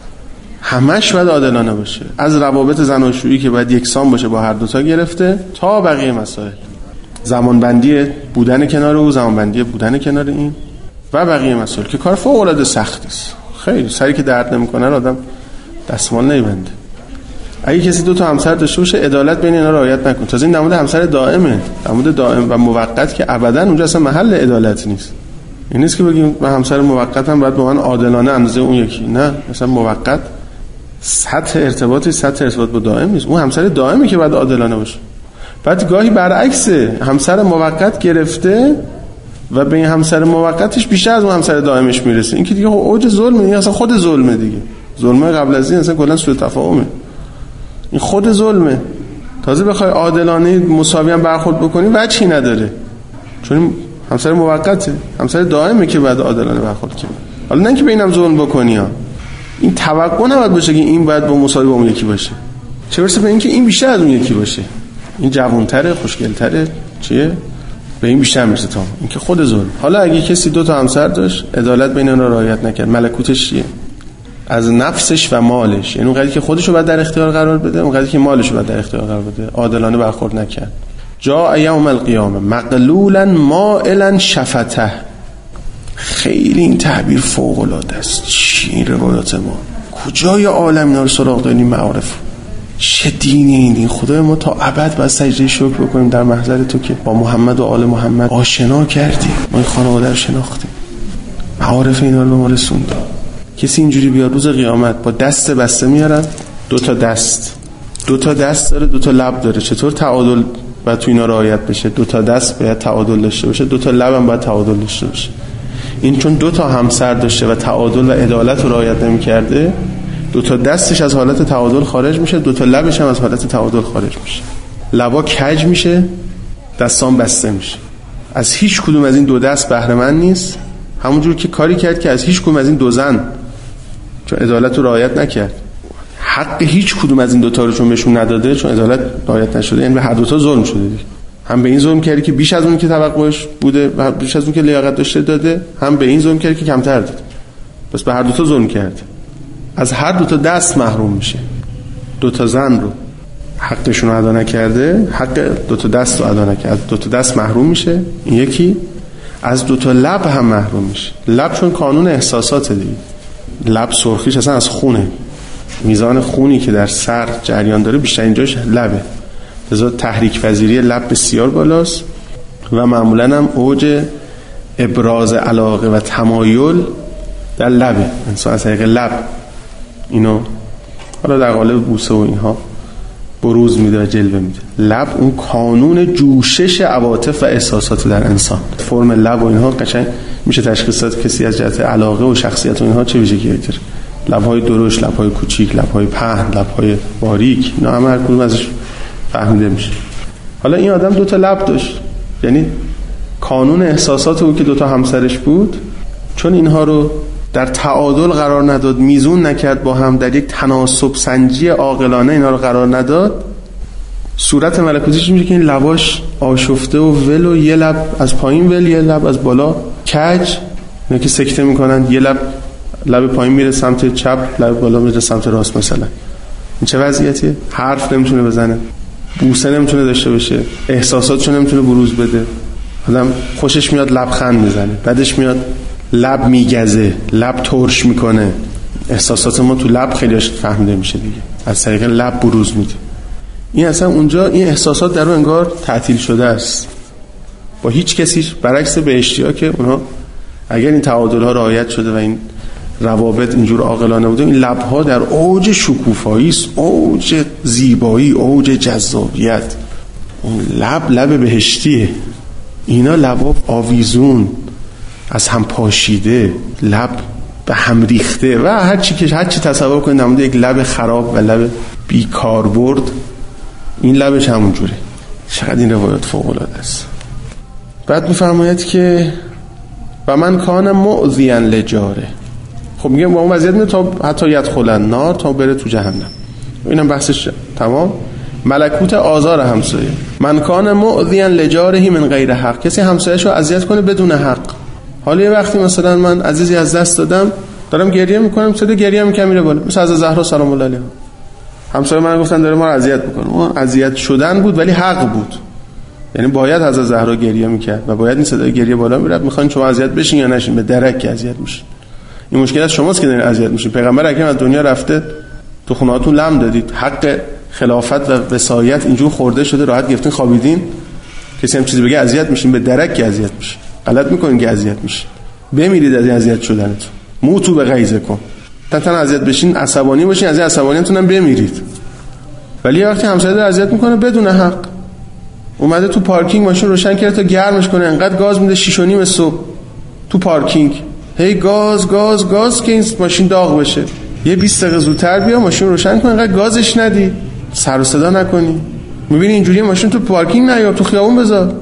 همش باید عادلانه باشه. از روابط زناشویی که باید یکسان باشه با هر دوتا گرفته تا بقیه مسائل، زمانبندی بودن کنار او، زمانبندی بودن کنار این و بقیه مسائل که کار فوق العاده سخت است. خیلی سری که درد نمیکنه آدم دستمال نمیبنده. اگه کسی دو تا همسر داشته باشه عدالت بین اینا رعایت نکنه. تازه این نمود همسر دائمه، نمود دائم و موقت که ابدا اونجا اصلا محل عدالت نیست. این نیست که بگیم من همسر موقتم باید با من عادلانه اندازه اون یکی. نه، مثلا موقت سطح ارتباطی سطح ارتباط با دائم نیست. اون همسر دائمی که باید عادلانه باشه. بعد گاهی برعکسه، همسر موقت گرفته و به این همسر موقتش بیشتر از اون همسر دائمش میرسه. این که دیگه اوج ظلمه، این اصلا خود ظلمه دیگه. ظلمه قبل از این اصلا کلا سوء تفاهمه. این خود ظلمه. تازه بخوای عادلانه مساوی هم برخورد بکنی وجهی نداره، چون همسر موقته، همسر دائمه که بعد عادلانه برخورد کنی. حالا نه اینکه به اینم ظلم بکنی ها. این توقع نباید باشه که این باید با مساوی با اون یکی باشه، چه برسه به اینکه این بیشتر از اون یکی باشه. این جوان‌تره، خوشگل‌تره، چیه؟ به این بیشتر میرسه تا اینکه خود ظلم. حالا اگه کسی دو تا همسر داشت، عدالت بین اونها رعایت نکرد، ملکوتش چیه؟ از نفسش و مالش، یعنی اونقدری که خودش رو باید در اختیار قرار بده، اونقدری که مالش رو باید در اختیار قرار بده، عادلانه برخورد نکرد. جاء یوم القیامه مغلولا مائلا شفته. خیلی این تعبیر فوق العاده است. چی روایات ما؟ کجای عالم اینا رو سراغ داریم؟ معارف چه دینی این دین؟ خدای ما تا ابد باید سجده شکر بکنیم در محضر تو که با محمد و آل محمد آشنا کردی، ما این خانواده رو شناختیم، معارف اینا رو به ما رسوندی. کسی اینجوری بیاد روز قیامت با دست بسته میارن، دو تا دست دو تا دست داره، دو تا لب داره. چطور تعادل باید تو اینا رعایت بشه؟ دو تا دست باید تعادل داشته باشه، دو تا لب هم باید تعادل داشته باشه. این چون دو تا همسر داشته و تعادل و عدالت رو رعایت نمی‌کرده، دو تا دستش از حالت تعادل خارج میشه، دو تا لبش هم از حالت تعادل خارج میشه. لبا کج میشه، دستان بسته میشه. از هیچ کدوم از این دو دست بهره مند نیست، همونجور که کاری کرد که از هیچ کدوم از این دو زن چون عدالت رو رعایت نکرد، حق هیچ کدوم از این دو تا رو چون بهشون نداده، چون عدالت رعایت نشده، یعنی به هر دو تا ظلم شده دیگه. هم به این ظلم کردی که بیش از اون که توقعش بوده و بیش از اون که لیاقت داشته داده، هم به این ظلم کردی که کمتر داده. پس به هر دو تا ظلم کرد. از هر دو تا دست محروم میشه. دو تا زن رو حقشون رو ادا نکرده، حق دو تا دست رو ادا نکرده، دو تا دست محروم میشه. این یکی از دو تا لب هم محروم میشه. لب چون کانون احساسات دیگه. لب سرخیش اصلا از خونه. میزان خونی که در سر جریان داره بیشتر اینجاش لبه. لذا تحریک پذیری لب بسیار بالاست و معمولا هم اوج ابراز علاقه و تمایل در لبه. انسان از طریق لب اینو حالا در قالب بوسه و اینها بروز میده و جلوه میده. لب اون کانون جوشش عواطف و احساسات در انسان. فرم لب و اینها قشنگ میشه تشخیص داد کسی از جهت علاقه و شخصیت و اینها چه ویژگی‌هایی داره. لب‌های درشت، لب‌های کوچیک، لب‌های پهن، لب‌های باریک، اینا همه هر کدوم ازش فهمیده میشه. حالا این آدم دو تا لب داشت، یعنی کانون احساسات او که دو تا همسرش بود، چون اینها رو در تعادل قرار نداد، میزون نکرد با هم، در یک تناسب سنجی عاقلانه اینا رو قرار نداد، صورت ملکوتیش میشه که این لباش آشفته و ول و یه لب از پایین ول، یه لب از بالا کج، اینا که سکته میکنن، یه لب لب پایین میره سمت چپ، لب بالا میره سمت راست مثلا. این چه وضعیتیه؟ حرف نمیتونه بزنه، بوسه نمیتونه داشته باشه، احساساتشو نمیتونه بروز بده. آدم خوشش میاد لبخند میزنه، بعدش میاد لب میگزه، لب ترش میکنه. احساسات ما تو لب خیلیش فهمیده میشه دیگه، از طریق لب بروز میده. این اصلا اونجا این احساسات در اون انگار تعطیل شده است با هیچ کسی، برعکس بهشتی‌ها که اونها اگر این تعادل ها رعایت شده و این روابط اینجور عاقلانه بوده، این لب‌ها در اوج شکوفایی است، اوج زیبایی، اوج جذابیت. اون لب لب بهشتیه. اینا لب‌ها آویزون، از هم پاشیده، لب به هم ریخته و هر چی که هر چی تصور کنید در مورد یک لب خراب و لب بیکاربرد، این لبش همون جوره. چقدر این روایت فوق العاده است. بعد می‌فرماید که و من کان مؤذیا لجاره. خب میگه با اون وضعیت میاد تا حتی یدخلن نار، تا بره تو جهنم. اینم بحثش تمام. ملکوت آزار همسایه. من کان مؤذیا لجاره من غیر حق. کسی همسایه‌شو اذیت کنه بدون حق. حالا یه وقتی مثلا من عزیزی از دست دادم، دارم گریه میکنم، صدا گریه میکنم میره بالا، مثلا از زهرا سلام الله علیها، همسایه من گفتن داره ما رو اذیت میکنه. اون اذیت شدن بود ولی حق بود، یعنی باید از زهرا گریه میکرد و باید این صدای گریه بالا میرفت. میخواین شما اذیت بشین یا نشین؟ به درک که اذیت میشین. این مشکل از شماست که دارین اذیت میشین. پیغمبر اکرم از دنیا رفته، تو خونهاتون لم دادید، حق خلافت و وصایت اینجور خورده شده، راحت گرفتین خوابیدین. کسی هم چیزی بگه اذیت میشین، به درک که اذیت میشین. غلط میکنین که اذیت میشین. بمیرید از این اذیت شدنتون. موتو به غیظکم. تا تن اذیت بشین، عصبانی باشین، از این عصبانیتون هم بمیرید. ولی وقتی همسایه داره اذیت میکنه بدون حق، اومده تو پارکینگ ماشین روشن کرده تا گرمش کنه، انقدر گاز میده شش و نیم صبح تو پارکینگ، هی گاز گاز گاز که این ماشین داغ بشه. یه بیست دقیقه زودتر بیا ماشین روشن کن، انقدر گازش ندی، سر و صدا نکنی. میبینی اینجوری ماشین تو پارکینگ نیا، تو خیابون بذار.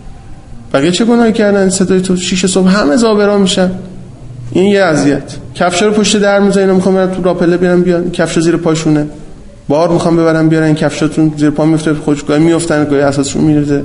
بقیه چه گناهی کردن؟ صدای تو شیشه صبح همه زابرا میشن. این یه اذیت. کفشا رو پشت در میذارن، اینا میخوام برن تو راپله بیارن بیان، کفشا زیر پاشونه. بار میخوام ببرن بیارن، این کفشاتون زیر پا میفته، خودگاه میافتن، گاهی اساسشون میریزه.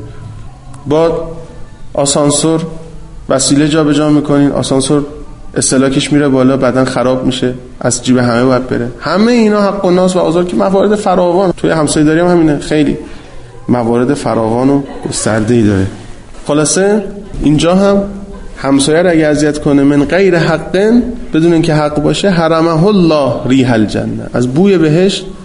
با آسانسور وسیله جا به جا میکنین، آسانسور استهلاکش میره بالا، بعدن خراب میشه، از جیب همه باید بره. همه اینا حق و ناس و آزار که موارد فراوان توی همسایه‌داری هم همینه، خیلی موارد فراوان و گسترده‌ای داره. خلاصه اینجا هم همسایه را اگه اذیت کنه من غیر حق، بدون اینکه حق باشه، حرمه الله ریح الجنه، از بوی بهشت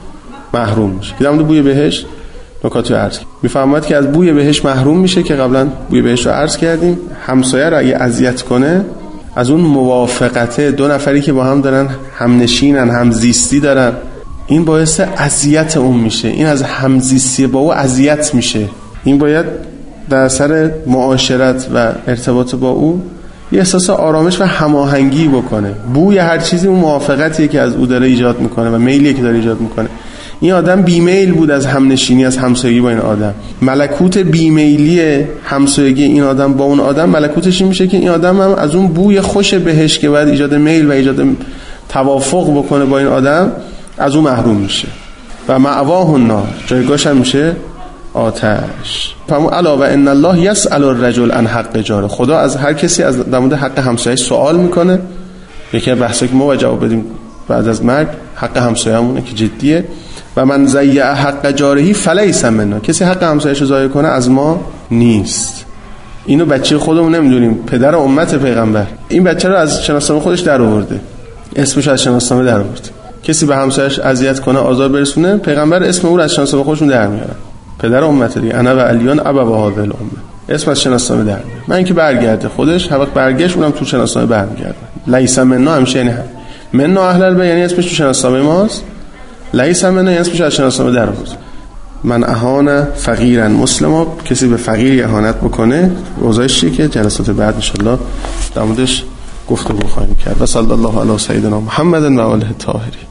محروم میشه. در مورد بوی بهشت نکاتی عرض کردیم. میفهمید که از بوی بهشت محروم میشه که قبلا بوی بهشت رو عرض کردیم. همسایه رو اگه اذیت کنه، از اون موافقته دو نفری که با هم دارن همنشینن، همزیستی دارن، این باعث اذیت اون میشه. این از همزیستی با او اذیت میشه. این باید در اثر معاشرت و ارتباط با او یه احساس آرامش و هماهنگی بکنه. بوی هر چیزی اون موافقتیه که از او داره ایجاد میکنه و میلی که داره ایجاد میکنه. این آدم بیمیل بود از همنشینی، از همسایگی با این آدم. ملکوت بیمیلی همسایگی این آدم با اون آدم، ملکوتش این میشه که این آدم هم از اون بوی خوش بهشت که باید ایجاد میل و ایجاد توافق بکنه با این آدم، از اون محروم میشه و مأواه النار، جایگاهش هم میشه آتش. فهم علاوه ان الله یسأل الرجل عن حق جاره، خدا از هر کسی از در مورد حق همسایه سوال میکنه. یکی از بحثایی که ما جواب بدیم بعد از مرگ حق همسایه‌مونه که جدیه. و من ضیع حق جارهی فلیس منا، کسی حق همسایه‌شو ضایع کنه از ما نیست. اینو بچه خودمون نمیدونیم، پدر امت پیغمبر این بچه رو از شناسنامه خودش در آورده، اسمش از شناسنامه در آورد. کسی به همسایه‌اش اذیت کنه، آزار برسونه، پیغمبر اسم او رو از شناسنامه خودشون در میارن. پدر امت دیگه، انا و علیان ابا هذه الامه، اسم از شناسنامه در میاره. من اینکه برگرده خودش، هر وقت برگشت اونم تو شناسنامه برمیگرده. لیس منا همیشه یعنی هم. منا اهل البیت یعنی اسمش تو شناسنامه ماست، لیس منا یعنی اسمش از شناسنامه در آورد. من اهان فقیرا مسلما، کسی به فقیری اهانت بکنه اوضاعش چیه که جلسات بعد ان شاء الله در موردش گفتگو خواهیم کرد. و صلی الله علی سیدنا محمد و آله الطاهرین.